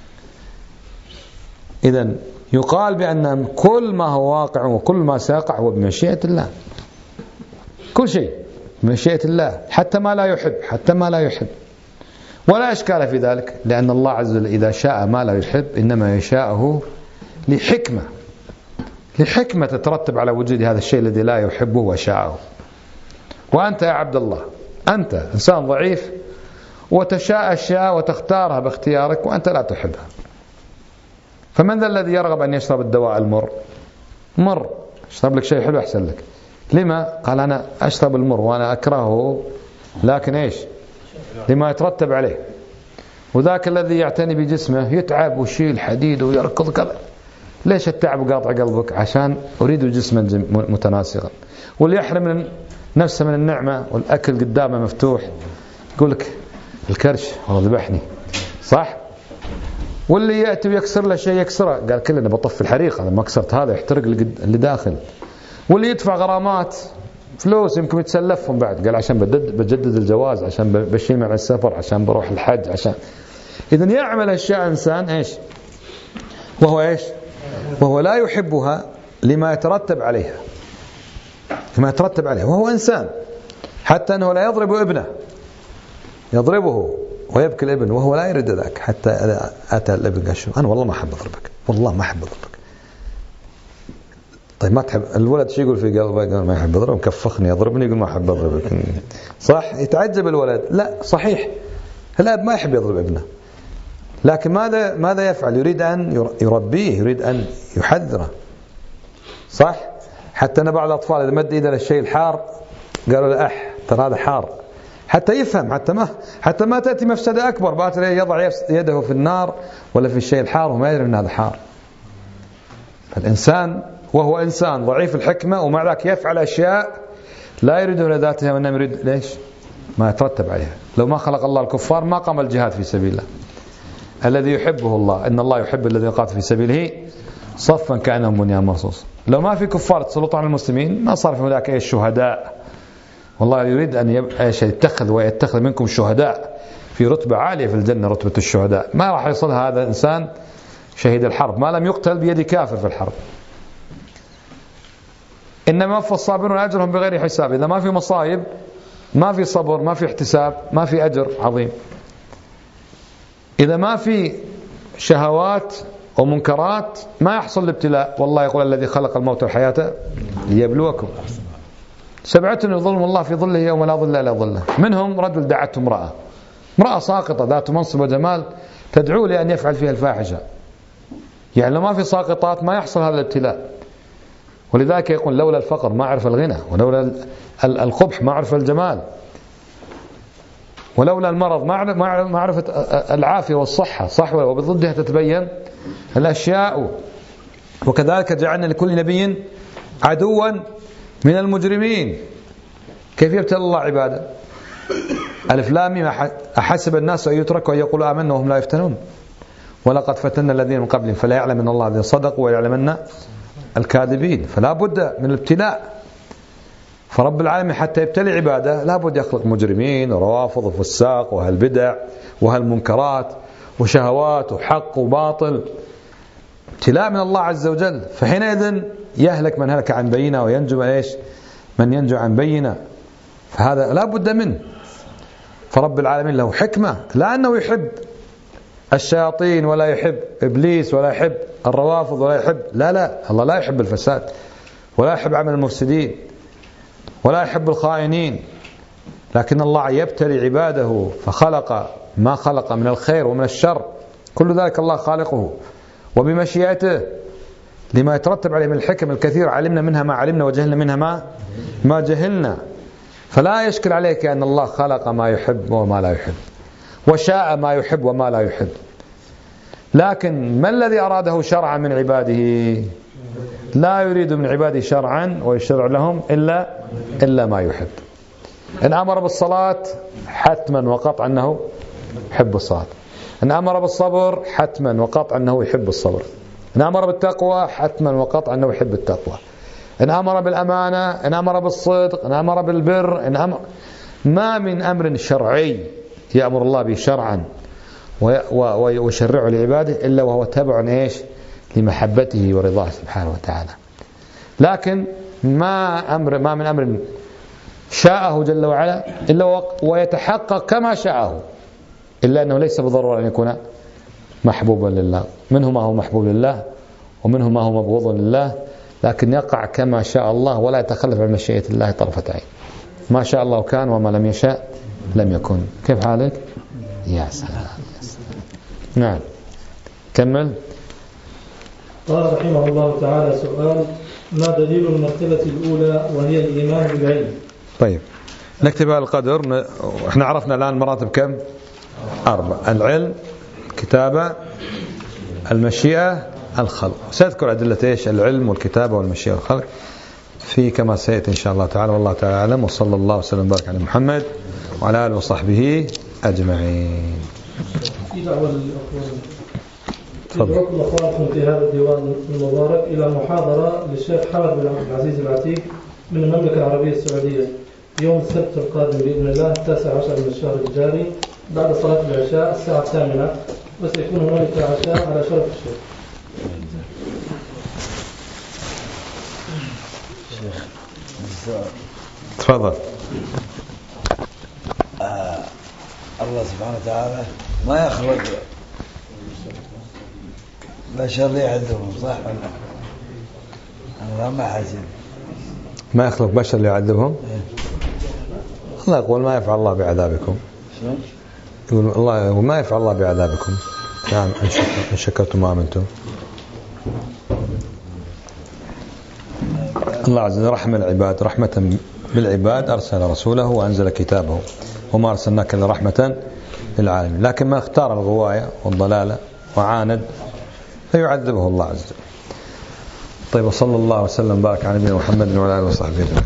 إذن يقال بأن كل ما هو واقع وكل ما سيقع هو بمشيئة الله، كل شيء بمشيئة الله، حتى ما لا يحب، حتى ما لا يحب. ولا إشكال في ذلك، لأن الله عز وجل إذا شاء ما لا يحب إنما يشاءه لحكمة، لحكمة تترتب على وجود هذا الشيء الذي لا يحبه وشاءه. وأنت يا عبد الله أنت إنسان ضعيف وتشاء أشياء وتختارها باختيارك وأنت لا تحبها، فمن ذا الذي يرغب أن يشرب الدواء المر؟ مر، اشرب لك شيء حلو أحسن لك. لما؟ قال أنا أشرب المر وأنا أكرهه، لكن إيش؟ لما يترتب عليه. وذاك الذي يعتني بجسمه يتعب ويشيل حديد ويركض كذا، ليش التعب قاطع قلبك؟ عشان أريد جسما متناسقا. واللي يحرم نفسه من النعمة والأكل قدامه مفتوح يقول لك الكرش والله ذبحني، صح؟ واللي يأتي ويكسر له شيء يكسره، قال كلنا بطفي الحريق، هذا ما كسرت هذا يحترق اللي داخل. واللي يدفع غرامات فلوس يمكن يتسلفهم بعد، قال عشان بجدد, بجدد الجواز، عشان بشيل مع السفر، عشان بروح الحج، عشان. إذن يعمل أشياء إنسان إيش؟ وهو إيش؟ وهو لا يحبها لما يترتب عليها، لما يترتب عليها، وهو إنسان. حتى أنه لا يضرب ابنه، يضربه ويبكي الابن وهو لا يريد ذاك. حتى أتى الابن قال شو أنا والله ما أحب أضربك، والله ما أحب أضربك. طيب ما تحب الولد شو يقول في قلبه؟ قال ما يحب أضربه، مكفخني يضربني يقول ما أحب أضربك، صح؟ يتعجب الولد. لا صحيح الأب ما يحب يضرب ابنه، لكن ماذا ماذا يفعل؟ يريد أن يربيه، يريد أن يحذره، صح؟ حتى أن بعض الأطفال إذا مد إيده للشيء الحار قالوا له أح ترى هذا حار، حتى يفهم، حتى ما حتى ما تأتي مفسدة أكبر، باتر يضع يده في النار ولا في الشيء الحار وما يدري أن هذا حار. فالإنسان وهو إنسان ضعيف الحكمة ومع ذلك يفعل أشياء لا يريد لذاتها وإنما يريد ليش؟ ما يترتب عليها. لو ما خلق الله الكفار ما قام الجهاد في سبيل الله الذي يحبه الله، إن الله يحب الذين يقاتل في سبيله صفا كأنهم بنيان مرصوص. لو ما في كفار تسلطوا على المسلمين ما صار في هناك أي شهداء. والله يريد أن يتخذ ويتخذ منكم شهداء في رتبة عالية في الجنة، رتبة الشهداء. ما راح يصل هذا الإنسان شهيد الحرب ما لم يقتل بيد كافر في الحرب. إنما وفى الصابرون أجرهم بغير حساب. إذا ما في مصايب ما في صبر، ما في احتساب، ما في أجر عظيم. إذا ما في شهوات ومنكرات ما يحصل الابتلاء. والله يقول الذي خلق الموت والحياة ليبلوكم. سبعة يظلم الله في ظله يوم لا ظل إلا ظله. منهم رجل دعته امرأة، امرأة ساقطة ذات منصب وجمال تدعو لأن يفعل فيها الفاحشة. يعني لو ما في ساقطات ما يحصل هذا الابتلاء. ولذلك يقول لولا الفقر ما عرف الغنى، ولولا القبح ما عرف الجمال، ولولا المرض ما عرفت العافية والصحة، صح؟ وبضدها تتبين الأشياء. وكذلك جعلنا لكل نبي عدوا من المجرمين. كيف يبتلى الله عباده؟ ألف لام ميم أحسب الناس أن يتركوا أن يقولوا آمنا وهم لا يفتنون ولقد فتنا الذين من قبلهم فلا يعلمن الله الذين صدقوا ويعلمن الكاذبين. فلا بد من الابتلاء. فرب العالمين حتى يبتلي عباده لا بد يخلق مجرمين وروافض وفساق وهالبدع وهالمنكرات وشهوات وحق وباطل. ابتلاء من الله عز وجل. فحينئذ يهلك من هلك عن بينه وينجو من ايش؟ من ينجو عن بينه. فهذا لا بد منه. فرب العالمين له حكمة، لا أنه يحب الشياطين ولا يحب إبليس ولا يحب الروافض ولا يحب، لا لا، الله لا يحب الفساد ولا يحب عمل المفسدين ولا يحب الخائنين، لكن الله يبتلي عباده فخلق ما خلق من الخير ومن الشر، كل ذلك الله خالقه وبمشيئته لما يترتب عليه من الحكم الكثير، علمنا منها ما علمنا وجهلنا منها ما ما جهلنا. فلا يشكل عليك أن الله خلق ما يحب وما لا يحب وشاء ما يحب وما لا يحب، لكن ما الذي أراده شرعا من عباده؟ لا يريد من عباده شرعا ويشرع لهم إلا إلا ما يحب. إن أمر بالصلاة حتما وقطعا أنه يحب الصلاة، إن أمر بالصبر حتما وقطعا أنه يحب الصبر، إن أمر بالتقوى حتما وقطعا أنه يحب التقوى، إن أمر بالأمانة، إن أمر بالصدق، إن أمر بالبر، إن أمر ما من أمر شرعي يأمر الله به شرعا ويشرعه لعباده إلا وهو تبع إيش؟ لمحبته ورضاه سبحانه وتعالى. لكن ما أمر ما من أمر شاءه جل وعلا إلا ويتحقق كما شاءه، إلا أنه ليس بالضرورة أن يكون محبوبا لله. منه ما هو محبوب لله ومنه ما هو مبغوض لله، لكن يقع كما شاء الله ولا يتخلف عن مشيئة الله طرفة عين. ما شاء الله كان وما لم يشاء لم يكن. كيف حالك؟ يا سلام. نعم كمل. قال رحمه الله تعالى: سؤال: ما دليل المرتبة الأولى وهي الإيمان بالعلم؟ طيب، نكتب القدر. احنا عرفنا الآن مراتب كم؟ أربع: العلم، الكتابة، المشيئة، الخلق. سأذكر أدلة إيش؟ العلم والكتابة والمشيئة والخلق في كما سيأتي إن شاء الله تعالى. والله تعالى أعلم، وصلى الله وسلم وبارك على محمد وعلى آله وصحبه أجمعين. في دعوة يدعوكم أخوانكم في هذا الديوان المبارك إلى محاضرة للشيخ حمد بن عبد العزيز العتيق من المملكة العربية السعودية يوم السبت القادم بإذن الله التاسع عشر من الشهر الجاري بعد صلاة العشاء الساعة الثامنة، وسيكون هنالك عشاء على شرف الشيخ. تفضل. آه الله سبحانه وتعالى ما يخلق بشر يعذبهم، صح ولا لا؟ أنا ما حاسب ما يخلق بشر ليعذبهم. الله يقول: ما يفعل الله بعذابكم. يقول الله: وما يفعل الله بعذابكم نعم إن شكرتم وآمنتم. الله عز وجل رحم العباد، رحمة بالعباد أرسل رسوله وأنزل كتابه، وما أرسلناك إلا رحمة للعالمين. لكن ما اختار الغواية والضلالة وعاند فيعذبه الله عز وجل. طيب، وصلى الله وسلم وبارك على نبينا محمد وعلى آله وصحبه.